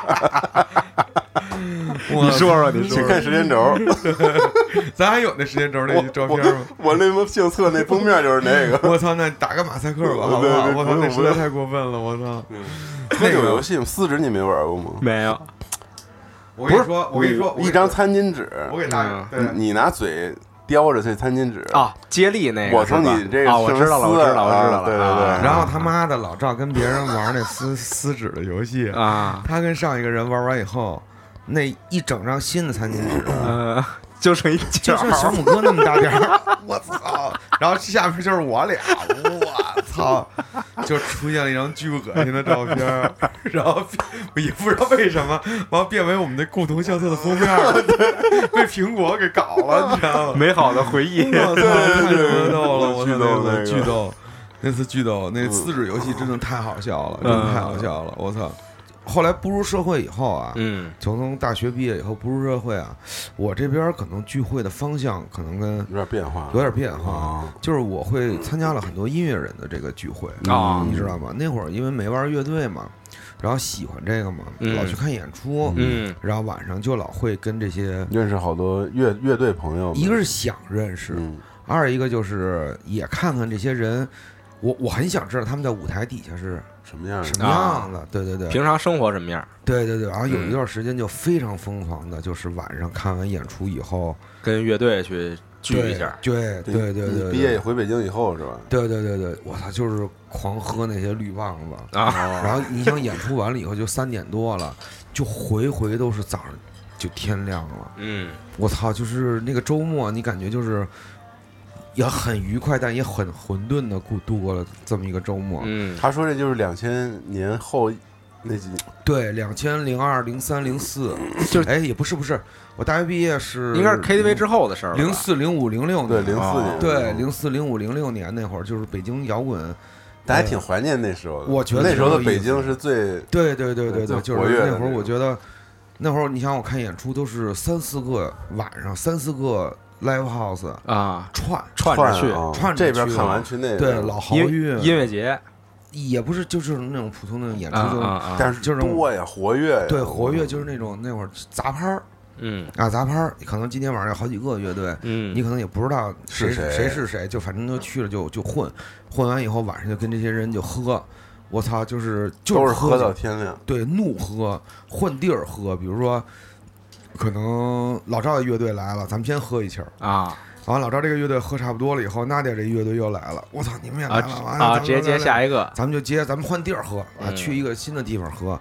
Speaker 2: 你说，
Speaker 1: 请看时间轴。
Speaker 3: 咱还有那时间轴那照片吗？
Speaker 1: 我那相册那封面就是那个。
Speaker 3: 我操，那打个马赛克吧，好不好？我操，那实在太过分了，我操！
Speaker 1: 喝酒游戏撕纸你没玩过吗？
Speaker 2: 没有。
Speaker 3: 我跟你说，
Speaker 1: 一张餐巾纸，
Speaker 3: 我给大家，
Speaker 1: 你拿嘴叼着这餐巾纸
Speaker 2: 接力那个，
Speaker 1: 我从你这个
Speaker 2: 我知道了，
Speaker 1: 对。
Speaker 3: 然后他妈的老赵跟别人玩那撕纸的游戏他跟上一个人玩完以后。那一整张新的餐巾纸，
Speaker 2: 就剩
Speaker 3: 小拇哥那么大点儿，我操！然后下面就是我俩，我操！就出现了一张巨恶心的照片，然后也不知道为什么，完变为我们的共同相册的封面，被苹果给搞了，你知道吗？
Speaker 2: 美好的回忆，
Speaker 3: 我操，太逗了，我操，巨逗，那次巨逗，那撕纸游戏真的太好笑了，真的太好笑了，我操！后来步入社会以后从大学毕业以后步入社会我这边可能聚会的方向可能跟
Speaker 1: 有点变化，
Speaker 3: 就是我会参加了很多音乐人的这个聚会你知道吗？那会儿因为没玩乐队嘛，然后喜欢这个嘛，老去看演出，然后晚上就老会跟这些
Speaker 1: 认识好多乐队朋友，
Speaker 3: 一个是想认识，二一个就是也看看这些人，我很想知道他们在舞台底下是。
Speaker 1: 什么样
Speaker 3: 的？对，
Speaker 2: 平常生活什么样？
Speaker 3: 对，然后有一段时间就非常疯狂的，就是晚上看完演出以后，
Speaker 2: 跟乐队去聚一下。
Speaker 3: 对。
Speaker 1: 毕业回北京以后是吧？
Speaker 3: 对，我操，就是狂喝那些绿棒子然后你想演出完了以后就3点多了，就回都是早上就天亮了。我操，就是那个周末，你感觉就是。也很愉快，但也很混沌的度过了这么一个周末。
Speaker 1: 他说这就是2000年后那几
Speaker 3: 对2002、03、04，就是也不是，我大学毕业是
Speaker 2: 应该是 KTV 之后的事儿
Speaker 3: ，04、05、06年，
Speaker 1: 对04年，
Speaker 3: 对04、05、06年那会儿，就是北京摇滚，
Speaker 1: 大家挺怀念那时候的。
Speaker 3: 我觉得
Speaker 1: 那时候的北京是最
Speaker 3: 对，就是那会儿，我觉得那会儿你想我看演出都是3、4个晚上3、4个。Live House
Speaker 2: 串着去，
Speaker 1: 这边看完去那个
Speaker 3: 对老豪运
Speaker 2: 音乐节
Speaker 3: 也不是就是那种普通的演出，
Speaker 1: 但是
Speaker 3: 就是
Speaker 1: 多呀，活跃呀，
Speaker 3: 对，活跃就是那种那会儿杂拍杂拍可能今天晚上有好几个乐队，你可能也不知道谁是谁，就反正都去了就混完以后晚上就跟这些人就喝，我操，就是
Speaker 1: 喝到天亮，
Speaker 3: 对，怒喝，换地儿喝，比如说。可能老赵的乐队来了，咱们先喝一气儿完老赵这个乐队喝差不多了以后，娜姐这乐队又来了，我操，你们也来了
Speaker 2: 直接接下一个，
Speaker 3: 咱们就接，咱们换地儿喝去一个新的地方喝，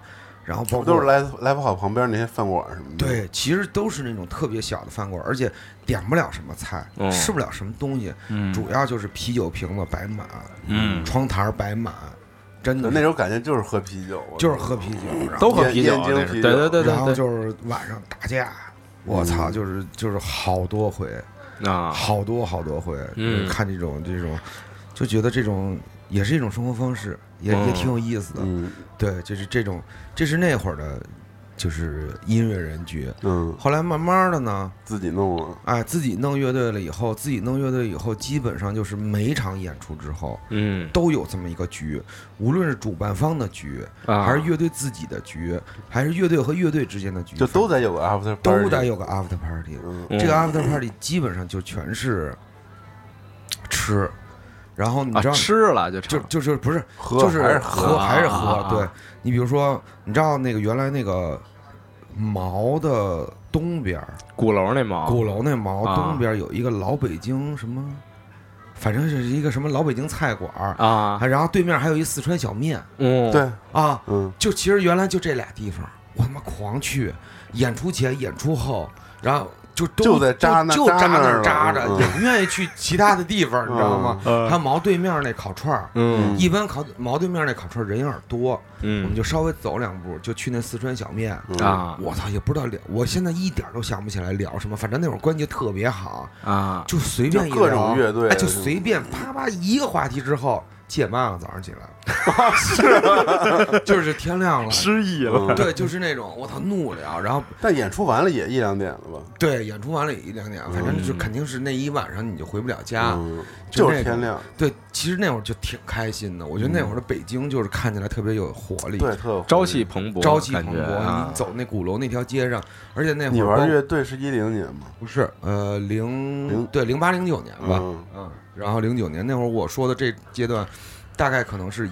Speaker 3: 然后包括
Speaker 1: 都是来福好旁边那些饭馆什么的。
Speaker 3: 对，其实都是那种特别小的饭馆，而且点不了什么菜，吃不了什么东西，主要就是啤酒瓶子摆满，窗台摆满，真的
Speaker 1: 那种感觉就是喝啤酒，
Speaker 3: 就是喝啤酒，
Speaker 2: 都喝啤酒，对，
Speaker 3: 然后就是晚上打架，我操，就是好多回
Speaker 2: 啊，
Speaker 3: 好多回，看这种，就觉得这种也是一种生活方式，也挺有意思的，对，就是这种，这是那会儿的。就是音乐人局，后来慢慢的呢，
Speaker 1: 自己弄了，
Speaker 3: 哎，自己弄乐队了以后，基本上就是每一场演出之后，都有这么一个局，无论是主办方的局，还是乐队自己的局，还是乐队和乐队之间的局，
Speaker 1: 就都得有个 after party，
Speaker 3: 都得有个 after party，这个 after party 基本上就全是吃。然后你知道
Speaker 2: 吃了
Speaker 3: 就是不是
Speaker 1: 喝，
Speaker 3: 就是
Speaker 1: 还是
Speaker 3: 喝。对，你比如说，你知道那个原来那个毛的东边，
Speaker 2: 鼓楼那毛
Speaker 3: 东边有一个老北京什么，反正是一个什么老北京菜馆啊，然后对面还有一四川小面，
Speaker 1: 对
Speaker 3: 啊，就其实原来就这俩地方，我他妈狂去，演出前演出后，然后。就
Speaker 1: 在扎那
Speaker 3: 儿扎着，也不愿意去其他的地方，你知道吗？还有毛对面那烤串儿，一般毛对面那烤串儿人有点多，我们就稍微走2步就去那四川小面
Speaker 2: 啊！
Speaker 3: 我操，也不知道聊，我现在一点都想不起来聊什么，反正那会儿关系特别好
Speaker 2: 啊，
Speaker 3: 就随便
Speaker 1: 各种乐队，
Speaker 3: 就随便啪一个话题之后。戒慢了，早上起来
Speaker 1: 是，
Speaker 3: 就是天亮了，
Speaker 2: 失忆了，
Speaker 3: 对，就是那种我操怒了，然后
Speaker 1: 但演出完了也1-2点了吧？
Speaker 3: 对，演出完了也1-2点，反正就肯定是那一晚上你就回不了家，
Speaker 1: 就是天亮。
Speaker 3: 对，其实那会儿就挺开心的，我觉得那会儿的北京就是看起来特别有活力，
Speaker 1: 对，特有
Speaker 2: 朝气蓬勃，
Speaker 3: 你走那鼓楼那条街上，而且那会儿
Speaker 1: 你玩乐队是10年吗？
Speaker 3: 不是，对0809年吧，然后09年那会儿我说的这阶段，大概可能是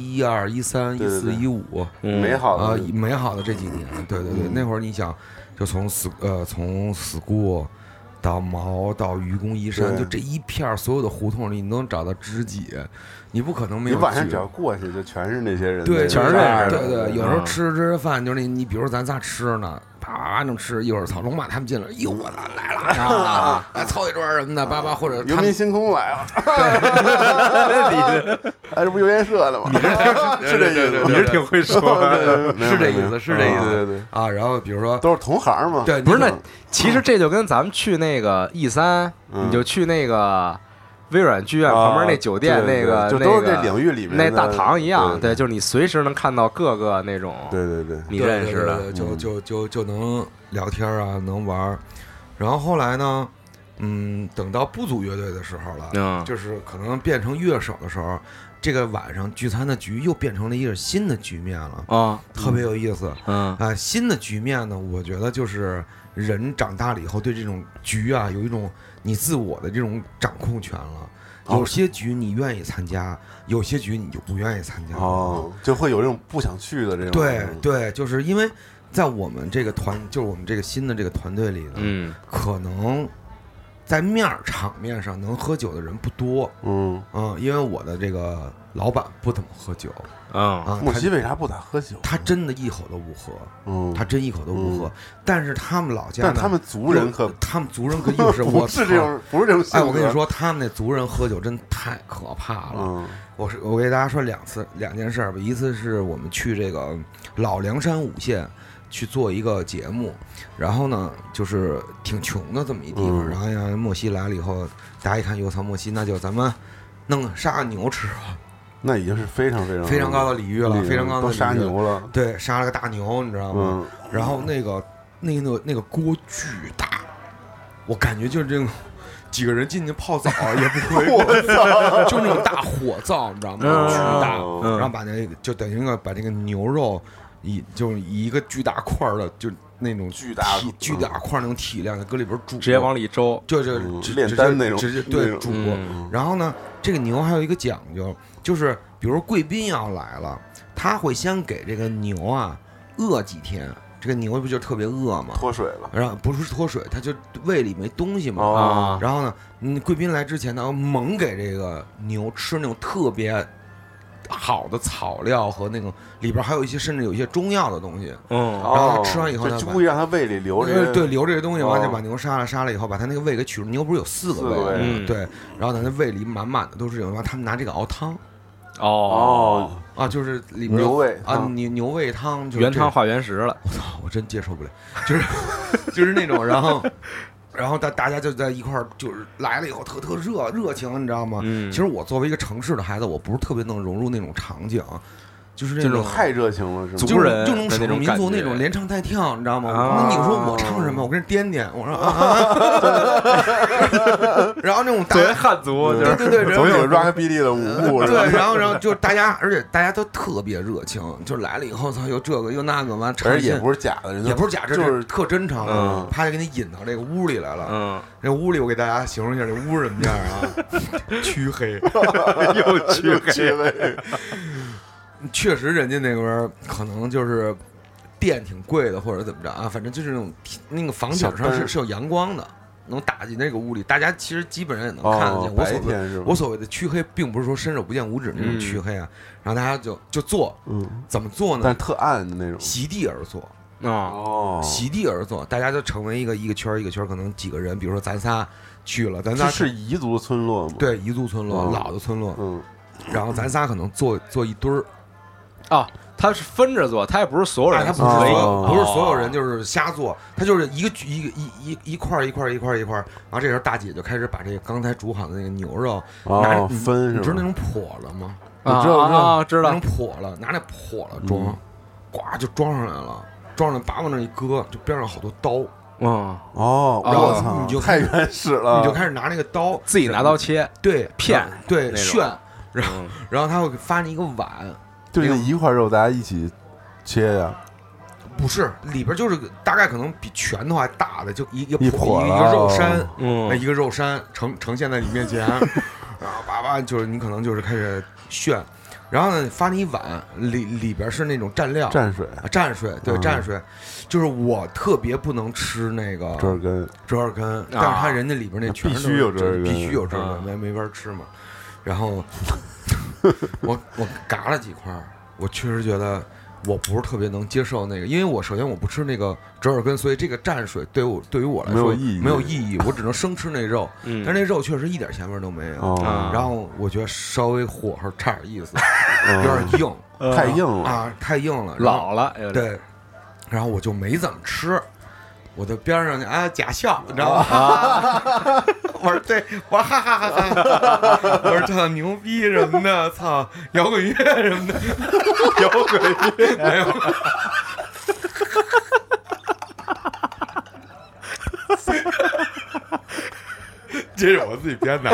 Speaker 3: 11、12、13、14、15，美好的这几年，对，那会儿你想，就从school到毛到愚公移山，就这一片所有的胡同里，你都能找到知己，你不可能没有。
Speaker 1: 你晚上只要过去，就全是那些人，
Speaker 3: 对，
Speaker 2: 全是认识。
Speaker 3: 对，有时候吃饭，就是你比如咱仨吃呢。啪正吃，一会儿操龙马他们进来，哟我操来了，来凑一桌什么的，叭或者
Speaker 1: 游民星空来了，
Speaker 3: 对，
Speaker 1: 这不游研社的吗？
Speaker 3: 你是这意思，
Speaker 2: 你是挺会说，
Speaker 3: 是这意思，
Speaker 1: 对
Speaker 3: 啊。然后比如说
Speaker 1: 都是同行嘛，
Speaker 3: 对，
Speaker 2: 不是那其实这就跟咱们去那个 E3，你就去那个。微软剧院旁边那酒店，那个
Speaker 1: 就都是这领域里面
Speaker 2: 那大堂一样，对，就是你随时能看到各个那种，
Speaker 1: 对，
Speaker 2: 你认识的，
Speaker 3: 就能聊天啊，能玩。然后后来呢，等到不组乐队的时候了，就是可能变成乐手的时候，这个晚上聚餐的局又变成了一个新的局面了啊，特别有意思。新的局面呢，我觉得就是人长大了以后对这种局啊有一种你自我的这种掌控权了。有些局你愿意参加，有些局你就不愿意参加，
Speaker 1: 就会有这种不想去的这种。
Speaker 3: 对，就是因为在我们这个团，就是我们这个新的这个团队里呢，可能在场面上能喝酒的人不多，因为我的这个老板不怎么喝酒，
Speaker 1: 莫西为啥不咋喝酒？
Speaker 3: 他真的一口都不喝，他真一口都不喝。但是他们老家，
Speaker 1: 但他们族人可
Speaker 3: 又是
Speaker 1: 不是这种，不是这种。
Speaker 3: 哎，我跟你说，他们那族人喝酒真太可怕了。我给大家说两件事吧。一次是我们去这个老梁山5县去做一个节目，然后呢，就是挺穷的这么一地方。然后莫西来了以后，大家一看，哟操，莫西，那就咱们杀个牛吃吧。
Speaker 1: 那已经是非常
Speaker 3: 高的礼遇了，非常高的
Speaker 1: 都杀牛了，
Speaker 3: 对，杀了个大牛，你知道吗？然后那个锅巨大，我感觉就是这种几个人进去泡澡也不会，
Speaker 1: 我操，
Speaker 3: 就那种大火灶，你知道吗？巨大，然后把那个就等于把那个牛肉就是一个巨大块的，就那种巨大块那种体量，搁里边煮，
Speaker 2: 直接往里周，
Speaker 3: 就是
Speaker 1: 炼丹那种，
Speaker 3: 直接对煮。然后呢，这个牛还有一个讲究。就是比如贵宾要来了，他会先给这个牛啊饿几天，这个牛不就特别饿吗？
Speaker 1: 脱水了，
Speaker 3: 然后不是脱水，他就胃里没东西嘛。然后呢，贵宾来之前呢，猛给这个牛吃那种特别好的草料和那种里边还有一些甚至有一些中药的东西。
Speaker 1: 然
Speaker 3: 后他吃完以后，
Speaker 1: 就故意让他胃里留着，
Speaker 3: 对，留这些东西，完就把牛杀了以后，把他那个胃给取出。牛不是有4个胃，对，然后呢，那胃里满满的都是这种，他们拿这个熬汤。就是里边
Speaker 1: 牛胃
Speaker 3: 啊，牛胃汤，
Speaker 2: 原汤化原食了。
Speaker 3: 我操，我真接受不了，就是那种，然后大家就在一块儿，就是来了以后特热情，你知道吗？其实我作为一个城市的孩子，我不是特别能融入那种场景。就是那种
Speaker 1: 太热情了，是吗？
Speaker 2: 族人
Speaker 3: 就那种少数民族那种连唱带跳，你知道吗？那你说我唱什么？我跟人颠，我说然后那种
Speaker 2: 作为汉族，
Speaker 3: 对，
Speaker 1: 总有 rockabilly 的舞步，
Speaker 3: 对，然后就大家，而且大家都特别热情，就来了以后，操，又这个又那个，完，
Speaker 1: 而且也不是假的，
Speaker 3: 也不是假，就是特真诚，他就给你引到这个屋里来了。这屋里我给大家形容一下，这屋什么样啊？黢黑，
Speaker 2: 又黢黑。
Speaker 3: 确实，人家那边可能就是店挺贵的，或者怎么着啊，反正就是那个房顶上是有阳光的，能打进那个屋里，大家其实基本上也能看得见。我所谓的黢黑，并不是说伸手不见五指那种黢黑啊，然后大家就坐，怎么做呢？
Speaker 1: 但是特暗的那种，
Speaker 3: 席地而坐席地而坐，大家就成为一个圈一个圈，可能几个人，比如说咱仨去了，咱仨
Speaker 1: 是彝族村落吗？
Speaker 3: 对，彝族村落，老的村落，然后咱仨可能坐一堆儿。
Speaker 2: 他是分着做，他也不是所有人，
Speaker 3: 他不是所有人就是瞎做，他就是一块，然后这时候大姐就开始把这个刚才煮好的那个牛肉
Speaker 1: 分，
Speaker 3: 你知道那种笸箩吗？
Speaker 2: 知道
Speaker 3: 那种笸箩，拿那笸箩装，呱就装上来了，装上把往那一搁，就边上好多刀。
Speaker 2: 然
Speaker 3: 后你就
Speaker 1: 太原始了，
Speaker 3: 你就开始拿那个刀，
Speaker 2: 自己拿刀切，
Speaker 3: 对，
Speaker 2: 片，
Speaker 3: 对，炫，然后他会发你一个碗。
Speaker 1: 就是那一块肉大家一起切呀？
Speaker 3: 不是，里边就是大概可能比拳头还大的，就一个肉山，一个肉山呈现在你面前，然后叭就是你可能就是开始炫，然后呢发你一碗，里边是那种蘸料
Speaker 1: 蘸水，
Speaker 3: 对，蘸水，就是我特别不能吃那个折耳根，但是它人家里边那全
Speaker 1: 必须有折耳
Speaker 3: 根，没法吃嘛，然后。我嘎了几块，我确实觉得我不是特别能接受那个，因为我首先我不吃那个折耳根，所以这个蘸水对于我来说没有意义，我只能生吃那肉，但是那肉确实一点咸味都没有，然后我觉得稍微火候差点意思，有点硬，
Speaker 1: 太硬了
Speaker 3: 啊，太硬了，
Speaker 2: 老了，
Speaker 3: 对，然后我就没怎么吃。我在边上假笑，你知道吗？我说对，我说哈哈哈哈，我说操牛逼什么的，操摇滚乐什么的，摇滚乐没有。这是我自己编的，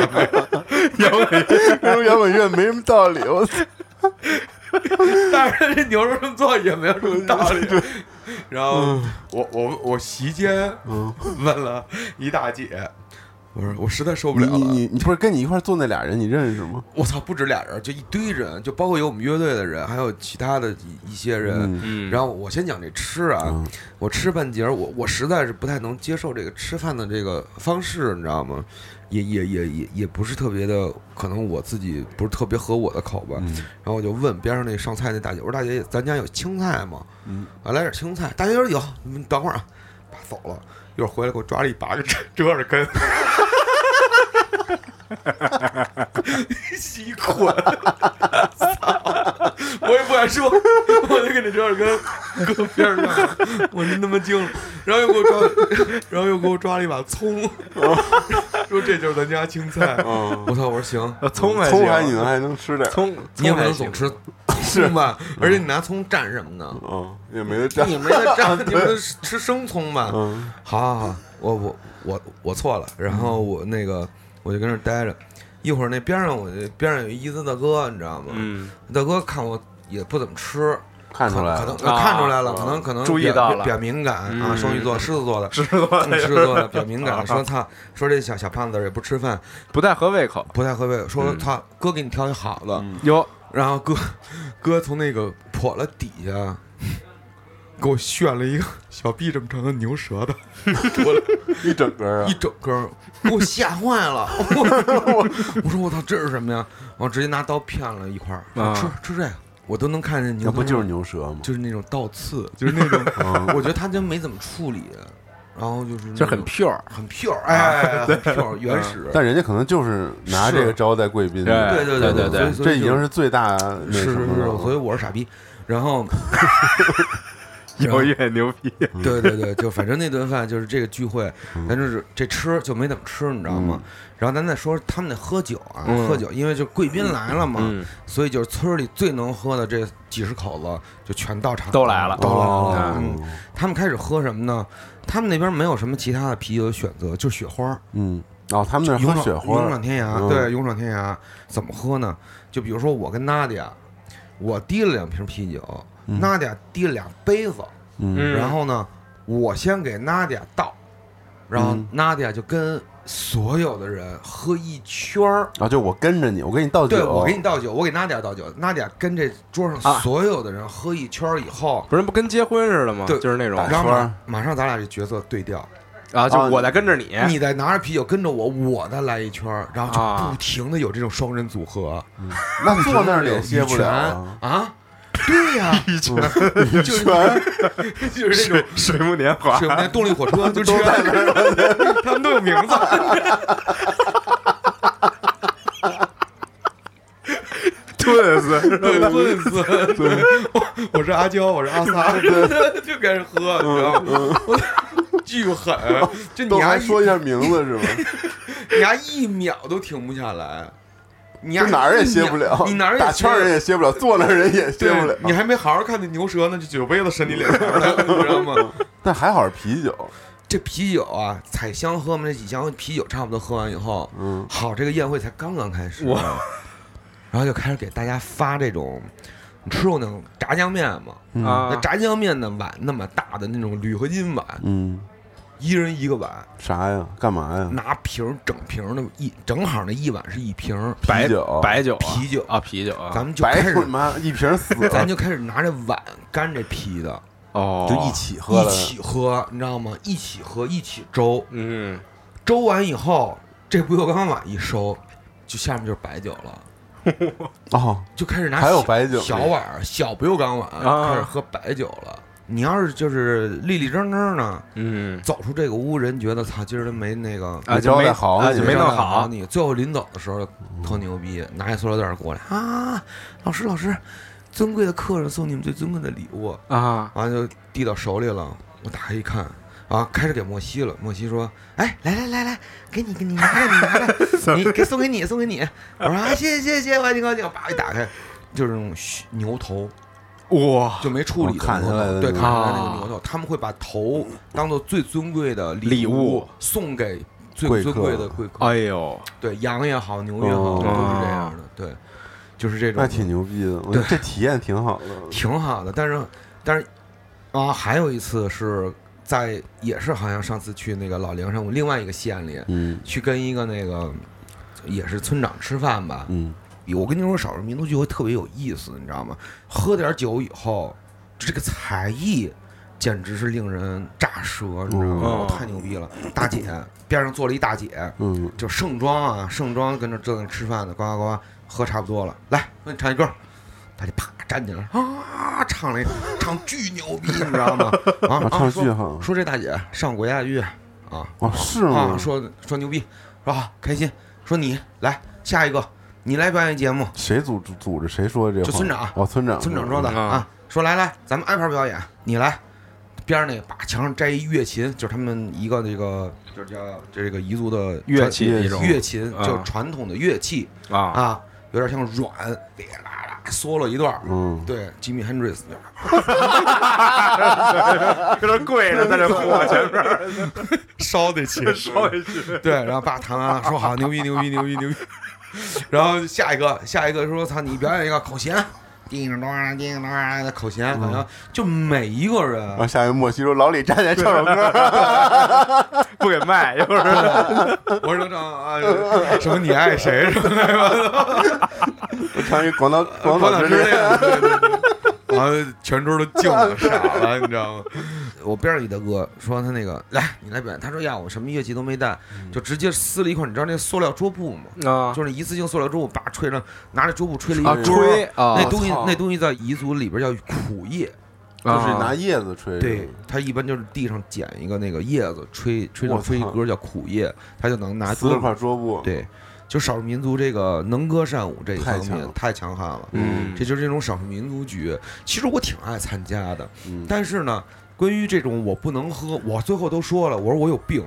Speaker 1: 摇滚乐没什么道理，我操。
Speaker 3: 但是这牛肉这么做也没有什么道理。然后我席间问了一大姐，我说我实在受不了了。
Speaker 1: 你不是跟你一块坐那俩人，你认识吗？
Speaker 3: 我操，不止俩人，就一堆人，就包括有我们乐队的人，还有其他的一些人。然后我先讲这吃啊，我吃半截，我实在是不太能接受这个吃饭的这个方式，你知道吗？也不是特别的，可能我自己不是特别合我的口吧。然后我就问边上那上菜那大姐，我说大姐，咱家有青菜吗？来点青菜。大姐说有，你们等会儿啊，走了，一会儿回来给我抓了一把个折耳根，稀捆，我也不敢说，我就给那折耳根搁边上，我真他妈惊了。然后又给我抓了一把葱，说这就是咱家青菜。我操！我说行，
Speaker 2: 葱
Speaker 1: 还你还能吃点
Speaker 2: 葱，
Speaker 3: 你也不能总吃葱吧？而且你拿葱蘸什么呢？
Speaker 1: 也没得蘸，
Speaker 3: 你没得蘸，你们吃生葱吧？好，我错了。然后我就跟那待着，一会儿那边上有一伊子大哥，你知道吗？大哥看我也不怎么吃。
Speaker 1: 看出来
Speaker 3: 了，可能
Speaker 2: 注意到了，
Speaker 3: 比较敏感啊，双鱼座、狮子座的比较敏感，说这小胖子也不吃饭，
Speaker 2: 不太合胃口，
Speaker 3: 说他哥给你挑一好的
Speaker 2: 有，
Speaker 3: 然后哥从那个笸箩底下给我炫了一个小臂这么长的牛舌头，
Speaker 1: 一整根啊，
Speaker 3: 一整根，给我吓坏了。我说我操，这是什么呀？我直接拿刀片了一块儿，吃这个，我都能看见牛。
Speaker 1: 那不就是牛舌吗？
Speaker 3: 就是那种倒刺，就是那种，我觉得他真没怎么处理。然后就
Speaker 2: 很 pure，
Speaker 3: 很 pure， 哎，很 pure 原始。
Speaker 1: 但人家可能就是拿这个招待贵宾，
Speaker 3: 对对对对对，
Speaker 1: 这已经是最大
Speaker 3: 是，所以我是傻逼。然后
Speaker 2: 有越牛逼。
Speaker 3: 对对对，就反正那顿饭就是这个聚会，咱就是这吃就没怎么吃，你知道吗？然后咱再说他们得喝酒啊，喝酒，因为就贵宾来了嘛，所以就是村里最能喝的这几十口子就全到场，
Speaker 2: 都来了。
Speaker 3: 他们开始喝什么呢？他们那边没有什么其他的啤酒的选择，就是雪花。
Speaker 1: 他们那喝雪花，
Speaker 3: 勇闯天涯，对，勇闯天涯怎么喝呢？就比如说我跟娜迪亚，我提了2瓶啤酒，娜迪亚提了2杯子，然后呢，我先给娜迪亚倒，然后娜迪亚就跟所有的人喝一圈儿
Speaker 1: 啊，就我跟着你，我给你倒酒，
Speaker 3: 对，我给你倒酒，我给娜迪亚倒酒，娜迪亚跟这桌上所有的人喝一圈以后，
Speaker 2: 不是不跟结婚似的吗？
Speaker 3: 对，
Speaker 2: 就是那种，
Speaker 3: 然后马上咱俩这角色对调。
Speaker 2: 啊，就我在跟着你，
Speaker 3: 你再拿着啤酒跟着我，我再来一圈，然后就不停的有这种双人组合。
Speaker 1: 那坐那儿也歇不了
Speaker 3: 啊？对呀，
Speaker 2: 一拳
Speaker 3: 就是那种
Speaker 2: 水木年华、
Speaker 3: 水木年动力火车，就全他们都有名字。
Speaker 2: 顿死，
Speaker 3: 顿死，对，我是阿娇，我是阿撒，就开始喝，你知道吗？巨狠，就你
Speaker 1: 还说一下名字是吗？
Speaker 3: 你还1秒都停不下来，你
Speaker 1: 哪儿也歇不了，
Speaker 3: 你哪儿
Speaker 1: 打圈人也歇不了，坐那人也歇不了。
Speaker 3: 你还没好好看那牛舌呢，就酒杯子伸你脸上来了，你知道吗？
Speaker 1: 但还好是啤酒，
Speaker 3: 这啤酒啊，采香喝嘛，这几箱啤酒差不多喝完以后，好，这个宴会才刚刚开始，然后就开始给大家发这种。你吃过那种炸酱面吗？那炸酱面的碗那么大的那种铝合金碗，一人一个碗，
Speaker 1: 啥呀？干嘛呀？
Speaker 3: 拿瓶整瓶的正好那一碗是一瓶
Speaker 2: 白酒，
Speaker 3: 啤酒
Speaker 2: 啊，啤酒啊，
Speaker 3: 咱们就开始
Speaker 1: 妈一瓶死了，
Speaker 3: 咱就开始拿着碗干这啤的，
Speaker 1: 就一起喝，
Speaker 3: 你知道吗？一起喝，一起周，周完以后，这不锈钢碗一收，就下面就是白酒了。就开始拿
Speaker 1: 还有白酒
Speaker 3: 小碗小不锈钢碗开始喝白酒了。你要是就是立立正正呢，走出这个屋，人觉得操，今儿都没那个
Speaker 1: 就没好，
Speaker 2: 就没弄好。
Speaker 3: 你最后临走的时候特牛逼，拿一塑料袋过来啊，老师，尊贵的客人送你们最尊贵的礼物啊，完了就递到手里了。我打开一看。啊，开始给莫西了。莫西说：“哎，来，给你拿着，你给送给你。”我说：“啊，谢谢，我挺高兴。”叭一打开，就是那种牛头，
Speaker 1: 哇，
Speaker 3: 就没处理
Speaker 1: 砍下来的，
Speaker 3: 对，砍下来那个牛头，他们会把头当做最尊贵的礼物送给最尊贵的贵客。
Speaker 2: 哎呦，
Speaker 3: 对，羊也好，牛也好，都是这样的。对，就是这种，
Speaker 1: 那挺牛逼的。我觉得这体验挺好的，
Speaker 3: 挺好的。但是啊，还有一次是。也是好像上次去那个老陵上另外一个县里，去跟一个那个也是村长吃饭吧，我跟你说少数民族聚会特别有意思，你知道吗？喝点酒以后，这个才艺简直是令人炸舌，你知道吗？太牛逼了！大姐边上坐了一大姐，就盛装跟着正在吃饭的，呱喝差不多了，来，给你唱一歌。他就啪站起来啊，唱巨牛逼，你知道吗？
Speaker 1: 唱巨好。
Speaker 3: 说这大姐上国家剧啊，
Speaker 1: 是吗？
Speaker 3: 说牛逼，说好开心。说你来下一个，你来表演节目。
Speaker 1: 谁组织谁说这话？
Speaker 3: 就村长。
Speaker 1: 村长
Speaker 3: 说的啊。说来，咱们安排表演，你来。边上那个把墙上摘一乐琴，就是他们一个那个就是叫这个彝族的
Speaker 2: 乐器，
Speaker 3: 乐琴就是传统的乐器啊，有点像软。嗦了一段，对，吉米·亨德瑞斯，
Speaker 2: 搁那跪着在这火前面
Speaker 3: 烧得起，对，然后爸弹完了，说好，牛逼，然后下一个说，操，你表演一个口弦，叮咚的口弦，好像就每一个人。
Speaker 1: 然后下一个莫西说：“老李站起来唱首歌，
Speaker 2: 不给卖，就是。”
Speaker 3: 我说唱啊，什么你爱谁什么的。
Speaker 1: 我唱一广岛之恋，
Speaker 3: 对， 然后全桌都静了，傻了，你知道吗？我边上一大哥说他那个来，你来表演。他说呀，我什么乐器都没带，就直接撕了一块，你知道那塑料桌布吗？啊，就是一次性塑料桌布，把吹了，拿着桌布吹了一桌。那东西在彝族里边叫苦叶。
Speaker 1: 就是拿叶子吹，
Speaker 3: 对，他一般就是地上捡一个那个叶子吹一歌叫苦叶，他就能拿
Speaker 1: 撕了块桌布。
Speaker 3: 对，就少数民族这个能歌善舞这一方面太强悍了。这就是这种少数民族局，其实我挺爱参加的，但是呢，关于这种我不能喝，我最后都说了，我说我有病。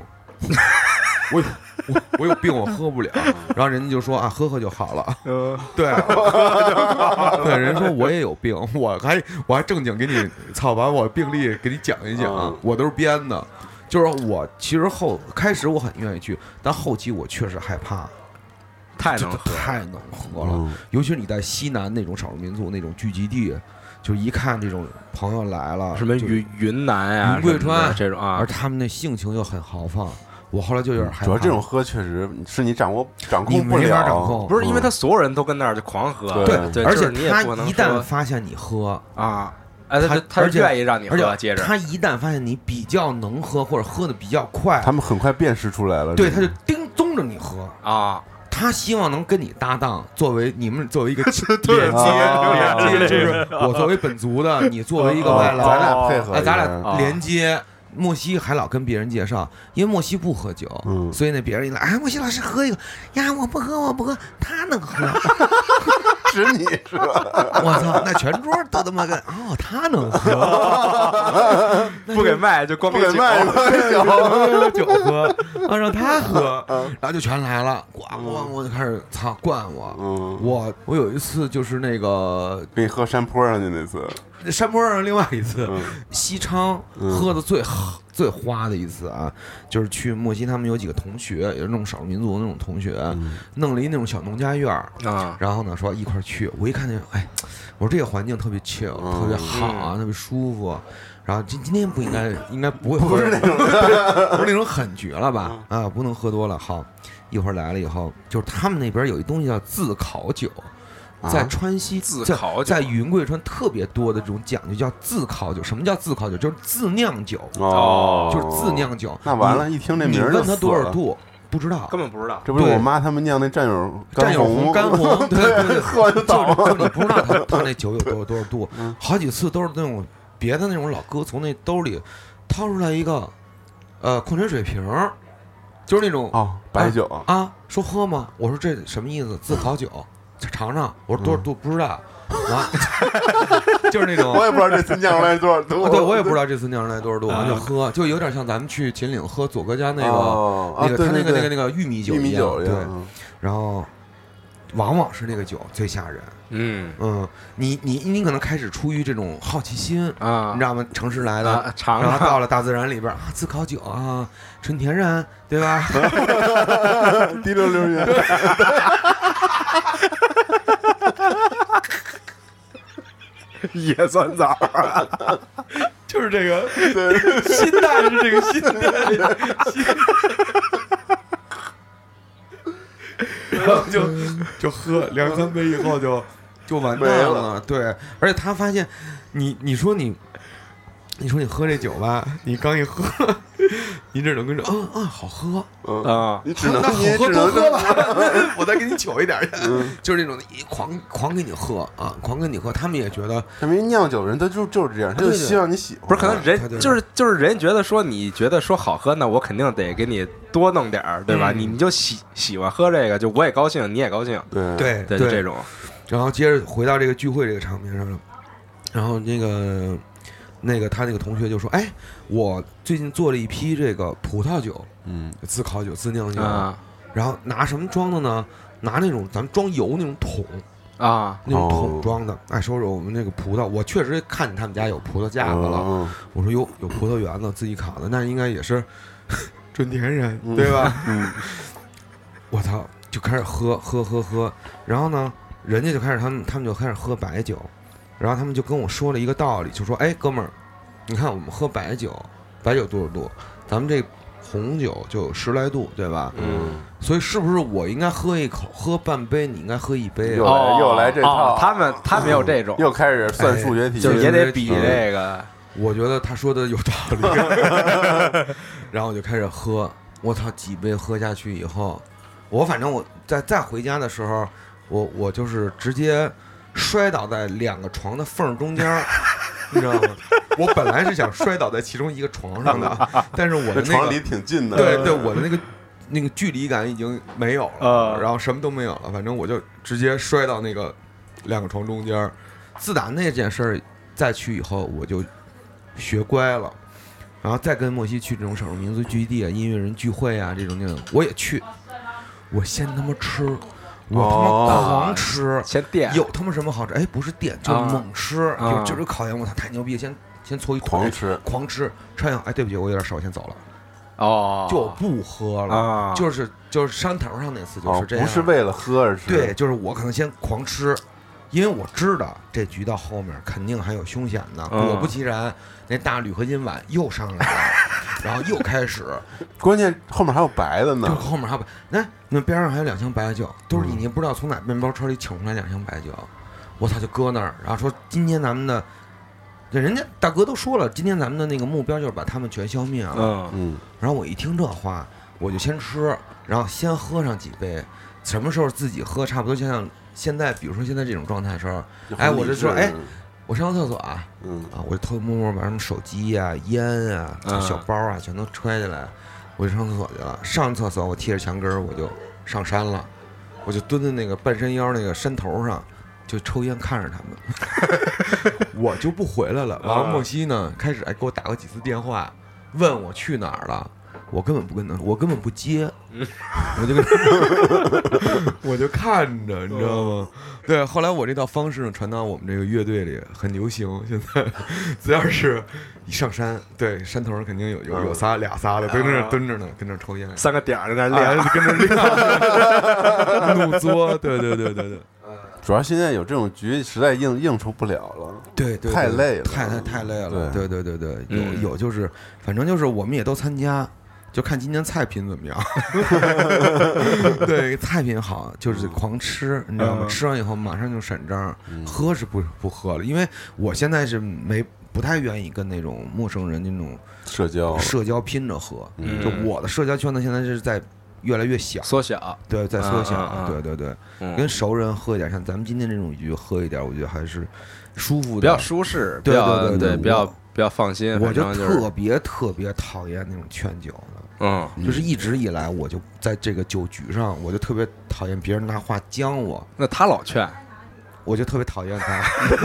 Speaker 3: 我有病，我喝不了，然后人家就说啊，喝就好了。对，对，人说我也有病，我还正经给你把我病历给你讲一讲，我都是编的。就是我其实开始我很愿意去，但后期我确实害怕，太能喝了，尤其是你在西南那种少数民族那种聚集地。就一看这种朋友来了，
Speaker 2: 什么云南呀、
Speaker 3: 云贵川
Speaker 2: 这种啊，
Speaker 3: 而他们那性情又很豪放。我后来就有点害怕，
Speaker 1: 主要这种喝确实是你掌控不
Speaker 3: 了，掌控
Speaker 2: 不是因为他所有人都跟那儿就狂喝，
Speaker 3: 对，而且他一旦发现你喝
Speaker 2: 啊，他愿意让你喝，接着
Speaker 3: 他一旦发现你比较能喝或者喝的比较快，
Speaker 1: 他们很快辨识出来了，
Speaker 3: 对，他就宗着你喝啊。他希望能跟你搭档，你们作为一个连接，就是我作为本族的，你作为一个外来，
Speaker 1: 咱俩配合，
Speaker 3: 咱俩连接。莫西还老跟别人介绍，因为莫西不喝酒，所以那别人一来，哎，莫西老师喝一个呀，我不喝，他能喝，
Speaker 1: 指你是吧？
Speaker 3: 我操，那全桌都他妈跟他能喝，
Speaker 2: 不给卖就光
Speaker 1: 不给卖
Speaker 3: 酒喝，让他喝，然后就全来了，我就开始灌我，我有一次就是那个
Speaker 1: 给你喝山坡上去那次。
Speaker 3: 山坡上另外一次，西昌喝的最花的一次啊，就是去莫西他们有几个同学，也是那种少数民族的那种同学，弄了一那种小农家院啊，然后呢说一块去，我一看见，哎，我说这个环境特别 chill，特别好啊，特别舒服。然后今天应该不会喝，不是那种不是那种狠绝了吧？啊，不能喝多了。好，一会儿来了以后，就是他们那边有一东西叫自烤酒。在川西
Speaker 2: 自烤酒，
Speaker 3: 在云贵川特别多的这种讲究叫自烤酒。什么叫自烤酒？就是自酿酒就是自酿酒。
Speaker 1: 那完了，一听这名儿，
Speaker 3: 你问他多少度，不知道，
Speaker 2: 根本不知道。
Speaker 1: 这不是我妈他们酿那战友红，
Speaker 3: 对，
Speaker 1: 喝就倒了。
Speaker 3: 你不知道他那酒有多少度，好几次都是那种别的那种老哥从那兜里掏出来一个矿泉水瓶，就是那种
Speaker 1: 白酒
Speaker 3: 啊，说喝吗？我说这什么意思？自烤酒。尝尝，我说多少度不知道，啊，就是那种
Speaker 1: 我也不知道这次酿出来多少度，
Speaker 3: 对我也不知道这次酿出来多少度，完就喝，就有点像咱们去秦岭喝左哥家那个他那个玉米酒一样，对，然后往往是那个酒最吓人，你可能开始出于这种好奇心啊，你知道吗？城市来的，然后到了大自然里边啊，自烤酒啊，纯天然，对吧？
Speaker 1: 滴溜溜圆。
Speaker 2: 野酸枣
Speaker 3: 就是这个，对，心态是这个心态，然后就喝2-3杯以后就完蛋了，对，而且他发现你说你喝这酒吧，你刚一喝，你只能跟着好喝
Speaker 1: 你只能
Speaker 3: 好喝多喝吧，我再给你酒一点去，就是那种狂给你喝啊，狂给你喝。他们也觉得，
Speaker 1: 他们酿酒人他就是这样，他就希望你喜欢。
Speaker 2: 不是，可能人就是人觉得说你觉得说好喝，那我肯定得给你多弄点儿，对吧？你就喜欢喝这个，就我也高兴，你也高兴，
Speaker 3: 对，
Speaker 2: 就这种。
Speaker 3: 然后接着回到这个聚会这个场面上了，然后他那个同学就说：“哎，我最近做了一批这个葡萄酒，自烤酒、自酿酒，然后拿什么装的呢？拿那种咱们装油那种桶啊，那种桶装的。哎，说我们那个葡萄，我确实看见他们家有葡萄架子了。我说有葡萄园子自己烤的，那应该也是纯天然，对吧？我操，就开始喝，然后呢，人家就开始他们就开始喝白酒。”然后他们就跟我说了一个道理，就说：“哎，哥们儿，你看我们喝白酒多少度？咱们这红酒就有10来度，对吧？所以是不是我应该喝一口，喝半杯，你应该喝一杯？
Speaker 1: 又来这套，
Speaker 2: 他们有这种，
Speaker 1: 又开始算数学题，
Speaker 2: 就是也得比这个。
Speaker 3: 我觉得他说的有道理，然后我就开始喝，我操，几杯喝下去以后，反正我再回家的时候，我就是直接摔倒在2个床的缝中间，你知道吗？我本来是想摔倒在其中一个床上的，但是我的
Speaker 1: 床离挺近的，
Speaker 3: 对，我的那个距离感已经没有了，然后什么都没有了，反正我就直接摔到那个2个床中间。自打那件事儿再去以后，我就学乖了，然后再跟莫西去这种少数民族聚集地啊、音乐人聚会啊这种我也去，我先他妈吃，我他妈狂吃，
Speaker 2: 先垫，
Speaker 3: 有他妈什么好吃？哎，不是垫，就是猛吃，就是烤羊，我操，太牛逼！先搓一
Speaker 1: 狂吃，
Speaker 3: 吃完哎，对不起，我有点少，先走了。就不喝了，就是山头上那次就是这样，
Speaker 1: 不是为了喝而吃，
Speaker 3: 对，就是我可能先狂吃，因为我知道这局到后面肯定还有凶险的。果不其然，那大铝合金碗又上来了，然后又开始，
Speaker 1: 关键后面还有白的呢，
Speaker 3: 就后面还有白，那边上还有2箱白酒，都是你不知道从哪面包车里请出来2箱白酒，我操，就搁那儿，然后说今天咱们的。人家大哥都说了，今天咱们的那个目标就是把他们全消灭了。然后我一听这话，我就先吃，然后先喝上几杯。什么时候自己喝，差不多就像现在，比如说现在这种状态的时候，哎，我就说，哎，我上厕所啊，我就偷偷摸摸把什么手机啊、烟啊、小包啊全都揣起来，我就上厕所去了。上厕所我贴着墙根我就上山了，我就蹲在那个半山腰那个山头上。就抽烟看着他们，我就不回来了。完了，莫西呢开始给我打过几次电话，问我去哪儿了，我根本不跟他，我根本不接，我就看着，你知道吗？对，后来我这套方式呢传到我们这个乐队里很流行。现在只要是一上山，对，山头上肯定有俩仨的蹲着呢，跟那抽烟
Speaker 2: ，3个点在那练，
Speaker 3: 跟那练，怒作，对。
Speaker 1: 主要现在有这种局，实在应酬不了了，
Speaker 3: 对，
Speaker 1: 太累了，
Speaker 3: 太累了，对，有就是，反正就是我们也都参加，就看今年菜品怎么样。对，菜品好就是狂吃，你知道吗？吃完以后马上就审账，喝是不喝了，因为我现在是不太愿意跟那种陌生人那种社交拼着喝，就我的社交圈子现在是在。越来越小，
Speaker 2: 缩小，
Speaker 3: 对，在缩小，对，跟熟人喝一点，像咱们今天这种局喝一点，我觉得还是舒服的，
Speaker 2: 比较舒适，
Speaker 3: 对，
Speaker 2: 比较放心。
Speaker 3: 我就特别讨厌那种劝酒的，就是一直以来我就在这个酒局上，我就特别讨厌别人拿话将我。
Speaker 2: 那他老劝，
Speaker 3: 我就特别讨厌他。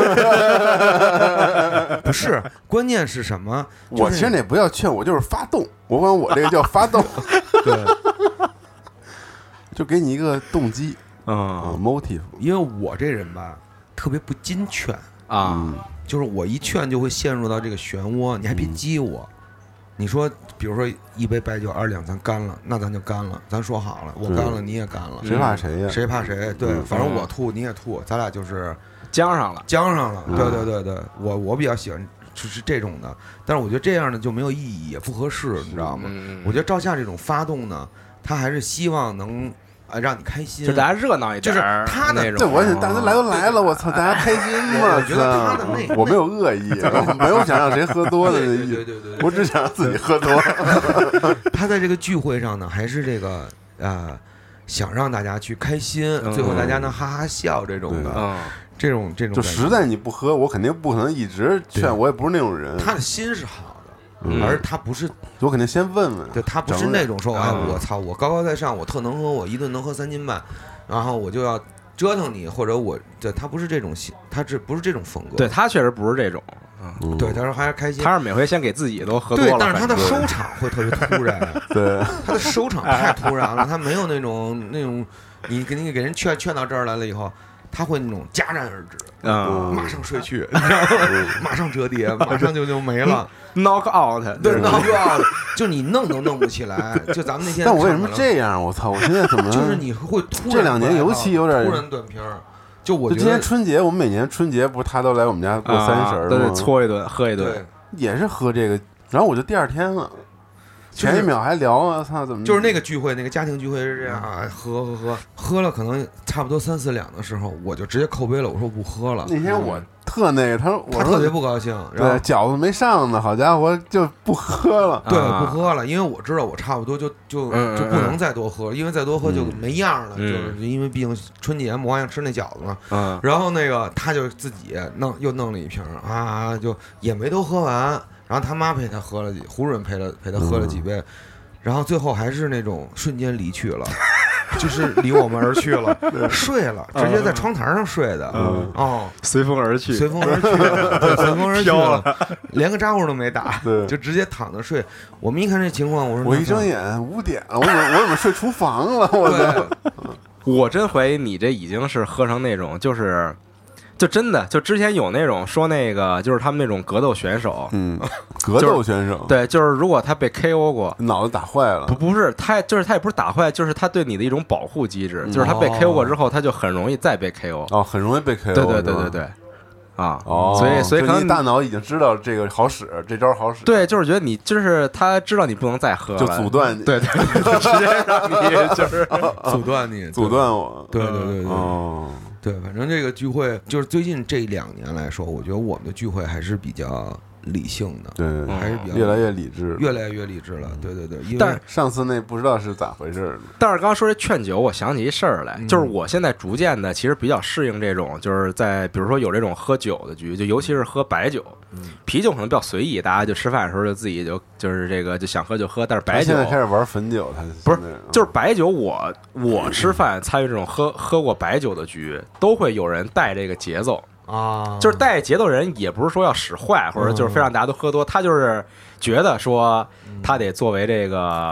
Speaker 3: 不是，关键是什么？
Speaker 1: 我其实那不叫劝，我就是发动，我管我这个叫发动。
Speaker 3: 对。
Speaker 1: 就给你一个动机motive，
Speaker 3: 因为我这人吧特别不经劝啊，就是我一劝就会陷入到这个漩涡，你还别激我。你说，比如说1杯白酒2两咱干了，那咱就干了，咱说好了，我干了你也干了，
Speaker 1: 谁怕谁呀？
Speaker 3: 谁怕谁？对，反正我吐你也吐，咱俩就是
Speaker 2: 僵上了。
Speaker 3: 对，我比较喜欢是这种的，但是我觉得这样呢就没有意义，也不合适，你知道吗？我觉得赵夏这种发动呢，他还是希望能。让你开心，
Speaker 2: 就大家热闹一点，
Speaker 3: 就是他的
Speaker 2: 那种。
Speaker 1: 对，我想大家来都来了，我操，大家开心嘛！
Speaker 3: 我觉得他的
Speaker 1: 我没有恶意，没有想让谁喝多的意思，
Speaker 3: 对，
Speaker 1: 我只想让自己喝多。
Speaker 3: 他在这个聚会上呢，还是这个想让大家去开心，最后大家能哈哈笑这种的，这种
Speaker 1: 就实在你不喝，我肯定不可能一直劝，我也不是那种人。
Speaker 3: 他的心是好。而他不是，
Speaker 1: 我肯定先问问，
Speaker 3: 对他不是那种说，哎，我操，我高高在上，我特能喝，我一顿能喝3斤半，然后我就要折腾你，或者我，对他不是这种心，他不是这种风格，
Speaker 2: 对他确实不是这种，
Speaker 3: 对，他说还是开心，
Speaker 2: 他是每回先给自己都喝多了，
Speaker 3: 对，但是他的收场会特别突然，
Speaker 1: 对，
Speaker 3: 他的收场太突然了，他没有那种，你给人劝到这儿来了以后。他会那种戛然而止，马上睡去，你知道吗？马上折叠，马上就没了
Speaker 2: ，knock out，
Speaker 3: 对 ，knock out， 就你弄都弄不起来。就咱们那天，
Speaker 1: 但我为什么这样？我操！我现在怎么？
Speaker 3: 就是你会突然
Speaker 1: 这2年尤其有点
Speaker 3: 突然断片儿。就我觉得
Speaker 1: 今年春节，我们每年春节不是他都来我们家过30吗？
Speaker 2: 都得搓一顿，喝一顿，
Speaker 1: 也是喝这个。然后我就第2天了。 前一秒还聊啊，操，怎么
Speaker 3: 就是那个聚会，那个家庭聚会是这样啊，喝了，可能差不多3、4两的时候，我就直接扣杯了，我说不喝了。
Speaker 1: 那天我特那个，他
Speaker 3: 特别不高兴，
Speaker 1: 对，饺子没上呢，好家伙就不喝了，
Speaker 3: 对，不喝了，因为我知道我差不多就不能再多喝，因为再多喝就没样了，就是因为毕竟春节我想吃那饺子嘛，然后那个他就自己又弄了一瓶啊，就也没都喝完，然后他妈陪他喝了胡主任陪他喝了几杯，然后最后还是那种瞬间离去了。就是离我们而去了，睡了，直接在窗台上睡的，
Speaker 2: 随风而去，
Speaker 3: 随风而去了，对，随风而去了，连个招呼都没打，就直接躺着睡。我们一看这情况，我
Speaker 1: 一睁眼5点了，我怎么睡厨房了？
Speaker 2: 我真怀疑你这已经是喝成那种就真的，就之前有那种说那个，就是他们那种格斗选手，
Speaker 1: 格斗选手，
Speaker 2: 对，就是如果他被 KO 过，
Speaker 1: 脑子打坏了，
Speaker 2: 不是他，就是他也不是打坏，就是他对你的一种保护机制，就是他被 KO 过之后，他就很容易再被 KO，
Speaker 1: 很容易被 KO，
Speaker 2: 对，啊，所以可能
Speaker 1: 大脑已经知道这个好使，这招好使，
Speaker 2: 对，就是觉得你就是他知道你不能再喝了，
Speaker 1: 就阻断你，
Speaker 2: 对，直接让你就是
Speaker 3: 阻断
Speaker 1: 我，
Speaker 3: 对，对，反正这个聚会就是最近这2年来说，我觉得我们的聚会还是比较理性的，
Speaker 1: 对，
Speaker 3: 还是比较
Speaker 1: 越来越理智，
Speaker 3: 越来越理智了，对，
Speaker 2: 但是
Speaker 1: 上次那不知道是咋回事呢。
Speaker 2: 但是刚刚说这劝酒，我想起一事儿来，就是我现在逐渐的其实比较适应这种，就是在比如说有这种喝酒的局，就尤其是喝白酒，啤酒可能比较随意，大家就吃饭的时候就自己就是这个就想喝就喝，但是白酒
Speaker 1: 现在开始玩汾酒，他
Speaker 2: 不是就是白酒，我吃饭参与这种喝过白酒的局，都会有人带这个节奏。就是带节奏人也不是说要使坏，或者就是非让大家都喝多，他就是觉得说他得作为这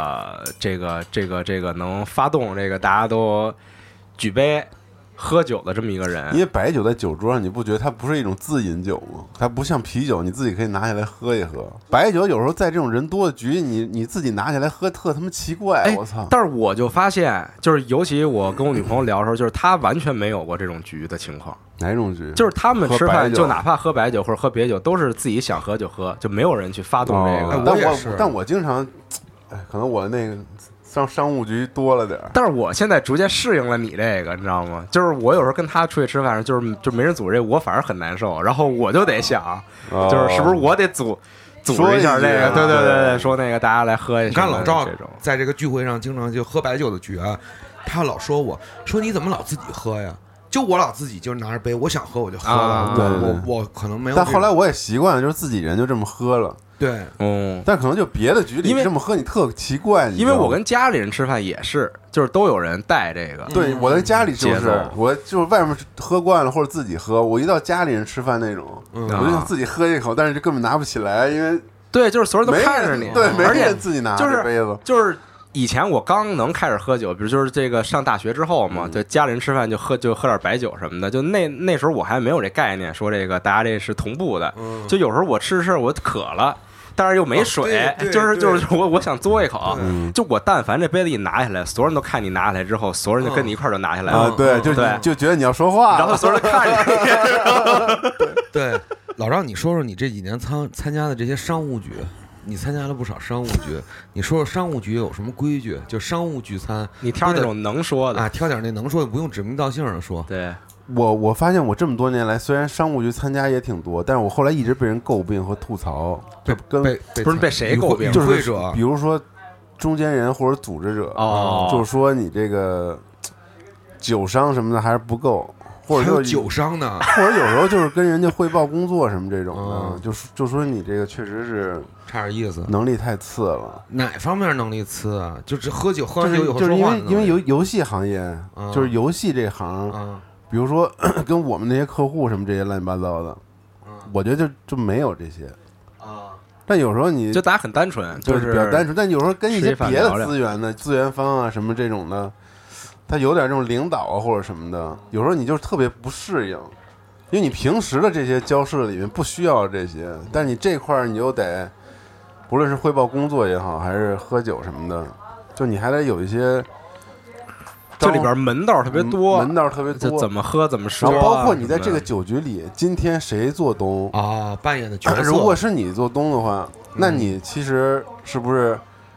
Speaker 2: 个能发动这个大家都举杯喝酒的这么一个人。
Speaker 1: 因为白酒在酒桌上，你不觉得它不是一种自饮酒吗？它不像啤酒，你自己可以拿下来喝一喝。白酒有时候在这种人多的局，你自己拿下来喝特他妈奇怪，我操！
Speaker 2: 但是我就发现，就是尤其我跟我女朋友聊的时候，就是她完全没有过这种局的情况。
Speaker 1: 哪种局？
Speaker 2: 就是他们吃饭就哪怕喝白酒或者喝别酒，都是自己想喝就喝，就没有人去发动这
Speaker 3: 个。
Speaker 1: 但我经常，可能我那个商务局多了点。
Speaker 2: 但是我现在逐渐适应了你这个，你知道吗？就是我有时候跟他出去吃饭，就没人组织这，我反而很难受。然后我就得想，就是是不是我得组织一下这个？对，说那个大家来喝一下。
Speaker 3: 你看老赵在这个聚会上经常就喝白酒的局啊，他老说我说你怎么老自己喝呀？就我老自己就是拿着杯，我想喝我就喝了，我可能没有。
Speaker 1: 但后来我也习惯了，就是自己人就这么喝了。
Speaker 3: 对，
Speaker 1: 但可能就别的局里这么喝你特奇怪。
Speaker 2: 因为我跟家里人吃饭也是，就是都有人带这个。
Speaker 1: 对，我在家里我就是外面喝惯了或者自己喝，我一到家里人吃饭那种，我就想自己喝一口，但是就根本拿不起来，因为
Speaker 2: 对，就是所有人都看着你，
Speaker 1: 对，没人自己拿着杯子，
Speaker 2: 就是。以前我刚能开始喝酒，比如就是这个上大学之后嘛，就家里人吃饭就喝点白酒什么的，就那时候我还没有这概念，说这个大家这是同步的，就有时候我吃我渴了，但是又没水，就是我想嘬一口，就我但凡这杯子一拿下来，所有人都看你拿下来之后，所有人就跟你一块儿就拿下来了，
Speaker 1: 对，就觉得你要说话，
Speaker 2: 然后所有人看着
Speaker 3: 你，对，老赵，你说说你这几年参加的这些商务局。你参加了不少商务局，你说说商务局有什么规矩？就商务聚餐，
Speaker 2: 你挑那种能说的
Speaker 3: 啊，挑点那能说的，不用指名道姓的说。
Speaker 2: 对，
Speaker 1: 我发现我这么多年来，虽然商务局参加也挺多，但是我后来一直被人诟病和吐槽，
Speaker 2: 不是被谁诟病？
Speaker 1: 就是比如说中间人或者组织者，就是说你这个酒商什么的还是不够。或者
Speaker 3: 就是酒商呢，
Speaker 1: 或者有时候就是跟人家汇报工作什么这种的，就说你这个确实是
Speaker 3: 差点意思，
Speaker 1: 能力太次了。
Speaker 3: 哪方面能力次啊？就是喝酒有说话，
Speaker 1: 因为游戏行业，就是游戏这行，比如说跟我们那些客户什么这些乱七八糟的，我觉得就没有这些啊。但有时候你
Speaker 2: 就大家很单纯，
Speaker 1: 就是比较单纯，但有时候跟一些别的资源方啊什么这种的。他有点这种领导啊或者什么的，有时候你就是特别不适应，因为你平时的这些交涉里面不需要这些，但是你这块你又得，不论是汇报工作也好，还是喝酒什么的，就你还得有一些，
Speaker 2: 这里边门道特别多，就怎么喝怎么说，
Speaker 1: 然后包括你在这个酒局里，今天谁做东
Speaker 3: 啊，扮演的角色，
Speaker 1: 如果是你做东的话，那你其实是不是？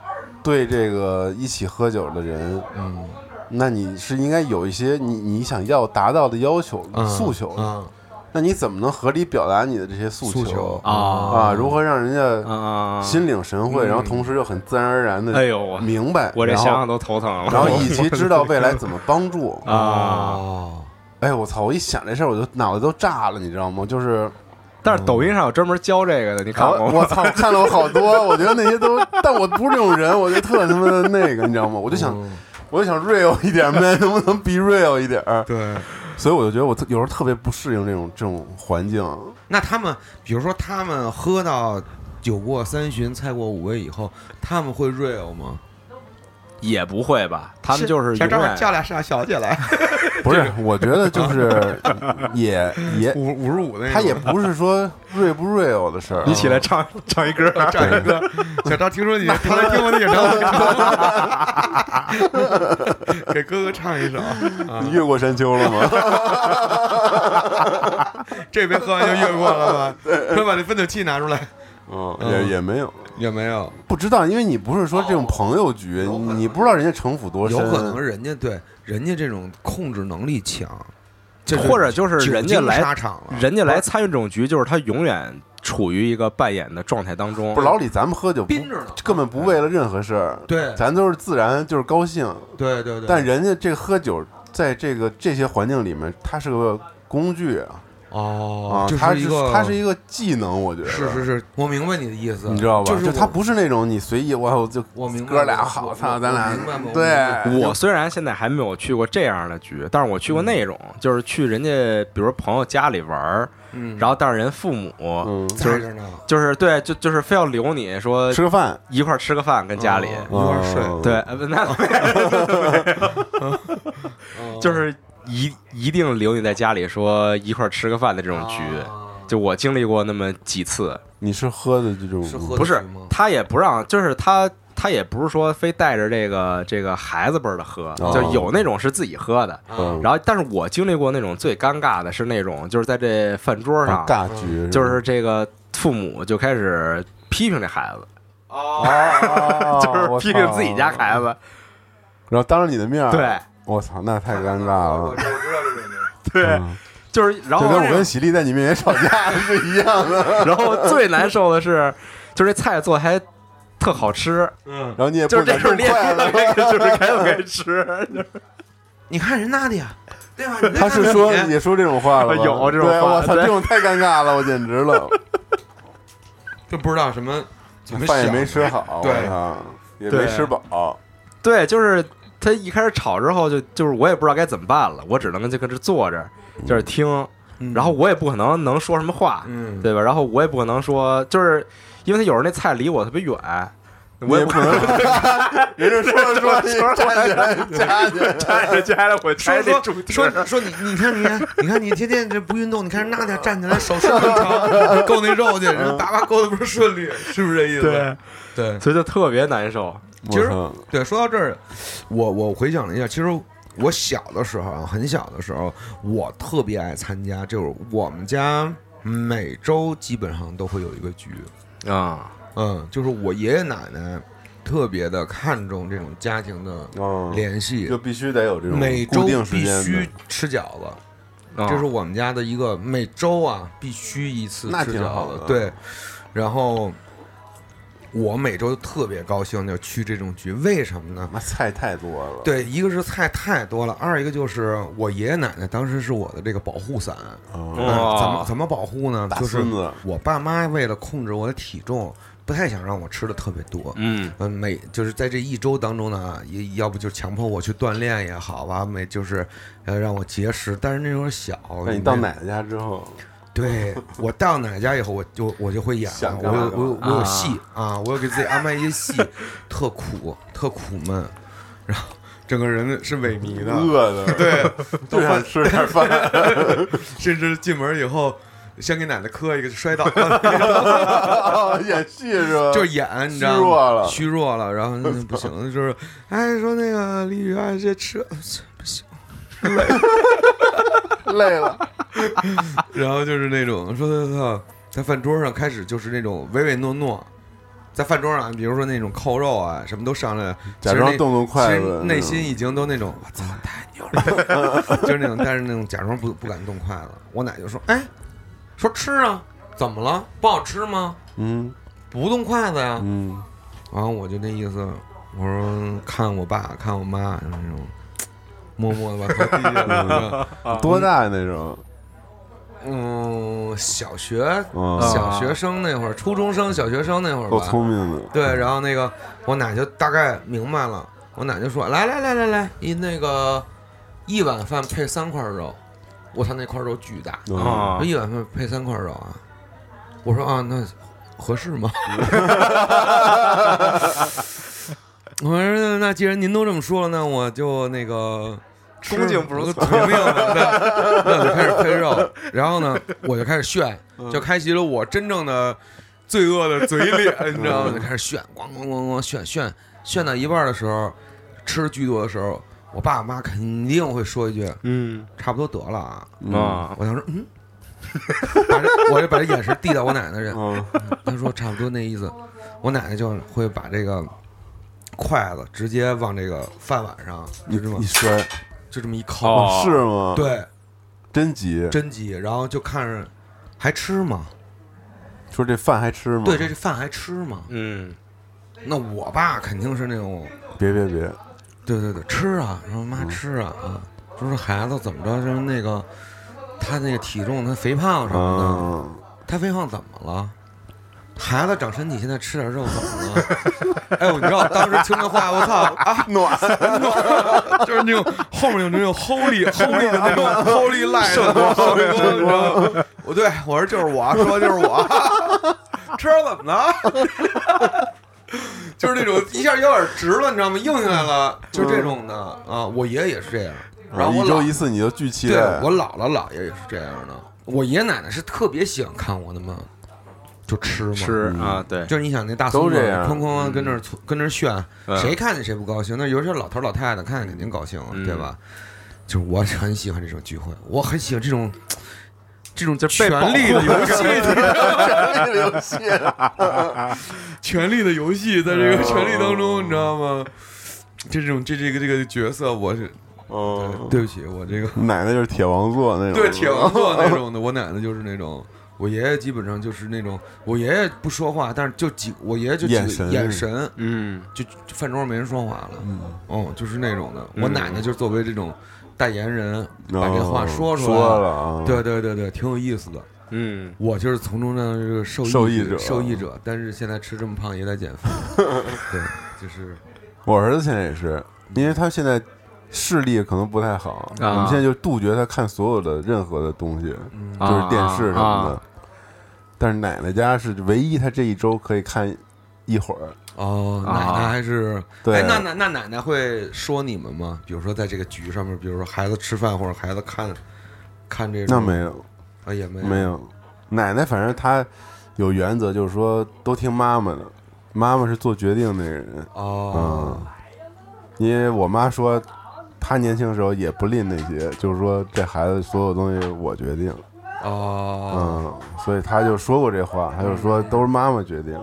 Speaker 1: 对这个一起喝酒的人，那你是应该有一些你想要达到的要求、诉求。那你怎么能合理表达你的这些诉求啊？如何让人家心领神会，然后同时又很自然而然的明白？
Speaker 2: 我这想想都头疼了。
Speaker 1: 然后以及知道未来怎么帮助啊！哎，我操！我一想这事儿，我就脑袋都炸了，你知道吗？就是，
Speaker 2: 但是抖音上有专门教这个的，你看过吗？
Speaker 1: 我操，看了我好多，我觉得那些都，但我不是这种人，我就特他妈的那个，你知道吗？我就想 real 一点 ，man， 能不能 be real 一点？
Speaker 3: 对。
Speaker 1: 所以我就觉得我有时候特别不适应这种环境。
Speaker 3: 那他们，比如说他们喝到酒过三巡菜过五味以后，他们会 real 吗？
Speaker 2: 也不会吧，他们就是
Speaker 3: 小张叫俩傻小姐来。
Speaker 1: 不是，我觉得就是也
Speaker 3: 55的，
Speaker 1: 他也不是说 real 不 real 的事儿。
Speaker 2: 你起来唱一歌，
Speaker 3: 唱一歌。小张，听说你他来听我的演唱会，给哥哥唱一首。
Speaker 1: 你越过山丘了吗？
Speaker 3: 这杯喝完就越过了吧？快把那分酒器拿出来。
Speaker 1: 也没有，
Speaker 3: 也没有，
Speaker 1: 不知道，因为你不是说这种朋友局，你不知道人家城府多深，
Speaker 3: 有可能人家对人家这种控制能力强，
Speaker 2: 或者就是人家来参与这种局，就是他永远处于一个扮演的状态当中。
Speaker 1: 不是老李，咱们喝酒根本不为了任何事儿，
Speaker 3: 对，
Speaker 1: 咱都是自然，就是高兴，
Speaker 3: 对对对。
Speaker 1: 但人家这个喝酒，在这些环境里面，它是个工具啊。它是一个技能，我觉得
Speaker 3: 是，我明白你的意思，
Speaker 1: 你知道吧？
Speaker 3: 就
Speaker 1: 它不是那种你随意，我
Speaker 3: 明白，
Speaker 1: 哥俩好，操，咱俩对。
Speaker 2: 我虽然现在还没有去过这样的局，但是我去过那种，就是去人家比如朋友家里玩，然后带着人父母，就是对，就是非要留你说
Speaker 1: 吃个饭，
Speaker 2: 一块吃个饭，跟家里
Speaker 3: 一块睡，
Speaker 2: 对，就是一定留你在家里，说一块吃个饭的这种局，就我经历过那么几次。
Speaker 1: 你是喝的这种？
Speaker 2: 不是，他也不让，就是他也不是说非带着这个孩子辈的喝，就有那种是自己喝的。然后，但是我经历过那种最尴尬的是那种，就是在这饭桌上
Speaker 1: 尬局，
Speaker 2: 就是这个父母就开始批评这孩子，就是批评自己家孩子，
Speaker 1: 然后当着你的面，
Speaker 2: 对。
Speaker 1: 我操，那太尴尬了。
Speaker 3: 我知道这种。
Speaker 2: 对，就是然后
Speaker 1: 就跟我跟喜力在你面前吵架是一样的。
Speaker 2: 然后最难受的是，就是这菜做的还特好吃，
Speaker 1: 然后你也
Speaker 2: 就是这时候你也就是该不该吃。
Speaker 3: 你看人娜迪亚，对吧？
Speaker 1: 他是说也说这种话了吗？
Speaker 2: 有这种话，
Speaker 1: 我操，这种太尴尬了，我简直了。
Speaker 3: 就不知道什么
Speaker 1: 饭也没吃好，
Speaker 3: 对
Speaker 1: 啊，也没吃饱。
Speaker 2: 对，就是他一开始吵之后，就是我也不知道该怎么办了，我只能就跟这坐着，就是听，然后我也不可能说什么话，对吧？然后我也不可能说，就是因为他有时候那菜离我特别远，我也不可能。
Speaker 1: 人家说站起来
Speaker 2: 夹着我拆那主
Speaker 3: 说你看你天天这不运动，你看那家站起来手伸很长，够那肉去，人叭叭够的不是顺利，是不是这意思？对，
Speaker 2: 所以就特别难受。
Speaker 3: 其实对，说到这儿，我回想了一下，其实我小的时候啊，很小的时候，我特别爱参加，就是我们家每周基本上都会有一个局
Speaker 2: 啊，
Speaker 3: 就是我爷爷奶奶特别的看重这种家庭的联系，
Speaker 1: 就必须得有这种
Speaker 3: 每周必须吃饺子，这是我们家的一个每周啊必须一次吃饺子，对，然后。我每周特别高兴的去这种局，为什么呢？
Speaker 1: 那菜太多了。
Speaker 3: 对，一个是菜太多了，二一个就是我爷爷奶奶当时是我的这个保护伞。怎么保护呢？就是我爸妈为了控制我的体重，不太想让我吃的特别多。就是在这一周当中呢，也要不就强迫我去锻炼也好吧，就是让我节食。但是那时候小，
Speaker 1: 那你到奶奶家之后。
Speaker 3: 对，我到奶奶家以后，我就会演，我有戏啊，我有给自己安排一些戏，特苦闷，然后整个人是萎靡的，
Speaker 1: 饿的，
Speaker 3: 对，
Speaker 1: 就想吃点饭，
Speaker 3: 甚至进门以后先给奶奶磕一个就摔倒了，
Speaker 1: 演戏是吧？
Speaker 3: 就演，你知道吗？虚弱了，然后不行，就是说那个李宇啊，这吃不行，
Speaker 1: 累了。
Speaker 3: 然后就是那种说在饭桌上开始就是那种唯唯诺诺， 在饭桌上，比如说那种扣肉啊，什么都上来，
Speaker 1: 假装动筷子，
Speaker 3: 内心已经都那种我操太牛了，就是那种，但是那种假装不敢动筷子。我奶就说，哎，说吃啊，怎么了？不好吃吗？不动筷子呀。然后我就那意思，我说看我爸看我妈，就是那种默默的把头低下来。
Speaker 1: 多大那种？
Speaker 3: 小学生那会儿，初中生、小学生那会儿吧。够
Speaker 1: 聪明的。
Speaker 3: 对，然后那个我奶就大概明白了，我奶就说：“来，那个1碗饭配3块肉。”我操，那块肉巨大啊！1碗饭配3块肉啊！我说啊，那合适吗？我说那既然您都这么说了，那我就那个。
Speaker 2: 恭敬不如
Speaker 3: 从命了，那就开始配肉，然后呢，我就开始炫，就开启了我真正的罪恶的嘴脸，你知道吗？就开始炫，咣炫到一半的时候，吃的巨多的时候，我爸我妈肯定会说一句，差不多得了啊。我想说，我就把这眼神递到我奶奶这，他说差不多那意思，我奶奶就会把这个筷子直接往这个饭碗上，就这么
Speaker 1: 一摔。
Speaker 3: 就这么一靠，
Speaker 1: 是吗？
Speaker 3: 对，
Speaker 1: 真急，
Speaker 3: 然后就看着还吃吗？
Speaker 1: 说这饭还吃吗？
Speaker 3: 对，这饭还吃吗？那我爸肯定是那种
Speaker 1: 别，
Speaker 3: 对，吃啊，然后妈吃啊说孩子怎么着，就是那个他那个体重他肥胖什么的，他肥胖怎么了？孩子长身体，现在吃点肉怎么了？哎呦，你知道当时听那话，我操啊，暖，就是那种后面有那种 holy 的那种 holy light 圣光，你知道吗？我说就是我，说就是我，吃怎么了？就是那种一下有点直了，你知道吗？硬下来了，就是这种的啊。我爷爷也是这样，然后
Speaker 1: 1周1次你就巨期待。
Speaker 3: 对，我姥姥姥爷也是这样的。我爷爷奶奶是特别喜欢看我那么。就吃
Speaker 2: 啊，对，
Speaker 3: 就是你想那大孙子哐哐跟那炫，谁看见谁不高兴？那有些老头老太太看见肯定高兴，对吧？就是我很喜欢这种聚会，我很喜欢这种权力的游戏，权力的游戏，在这个权力当中，你知道吗？这个角色，我是对不起，我这个
Speaker 1: 奶奶就是铁王座那种，
Speaker 3: 对，铁王座那种的，我奶奶就是那种。我爷爷基本上就是那种，我爷爷不说话，但是我爷爷就几个眼神，就饭桌上没人说话了，就是那种的。我奶奶就作为这种代言人，把这话说出来
Speaker 1: 了，
Speaker 3: 对，挺有意思的。我就是从中的这个受益者，但是现在吃这么胖也得减肥。对，就是
Speaker 1: 我儿子现在也是，因为他现在视力可能不太好，我们现在就杜绝他看所有的任何的东西，就是电视什么的。但是奶奶家是唯一，他这一周可以看一会儿。
Speaker 3: 奶奶还是
Speaker 1: 对。
Speaker 3: 哎，那奶奶会说你们吗？比如说在这个局上面，比如说孩子吃饭或者孩子看这种。
Speaker 1: 那没有
Speaker 3: 啊，也
Speaker 1: 没有。奶奶反正她有原则，就是说都听妈妈的，妈妈是做决定那个人。因为我妈说她年轻的时候也不吝那些，就是说这孩子所有东西我决定。所以他就说过这话，他就说都是妈妈决定。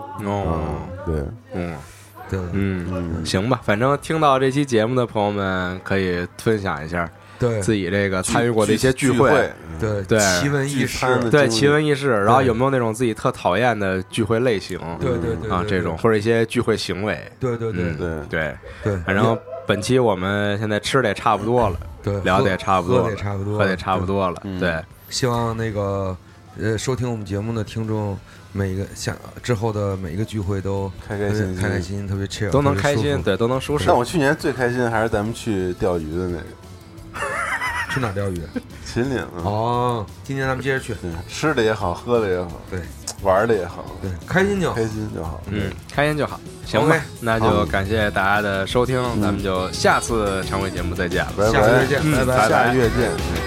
Speaker 3: 对，
Speaker 2: 行吧，反正听到这期节目的朋友们可以分享一下自己这个参与过的一些聚会，
Speaker 3: 对奇闻异事，
Speaker 2: 对奇闻异事，然后有没有那种自己特讨厌的聚会类型？
Speaker 3: 对
Speaker 2: 啊，这种或者一些聚会行为，
Speaker 3: 对，
Speaker 2: 反正本期我们现在吃的也差不多了，
Speaker 3: 对，
Speaker 2: 聊的也差不多，
Speaker 3: 喝的也
Speaker 2: 差不多了，对。
Speaker 3: 希望那个收听我们节目的听众，每一个之后的每一个聚会都
Speaker 1: 开开心心，
Speaker 3: 特别 chill，
Speaker 2: 都能开心，对，都能舒适。
Speaker 1: 但我去年最开心还是咱们去钓鱼的那个。
Speaker 3: 去哪钓鱼？
Speaker 1: 秦岭。
Speaker 3: 今年咱们接着去。
Speaker 1: 吃的也好，喝的也好，
Speaker 3: 对，
Speaker 1: 玩的也好，
Speaker 3: 对，开心就好。
Speaker 2: 开心就好。行吧，那就感谢大家的收听，咱们就下次常规节目再见了。
Speaker 1: 下个
Speaker 3: 月见，拜拜，
Speaker 1: 下个月见。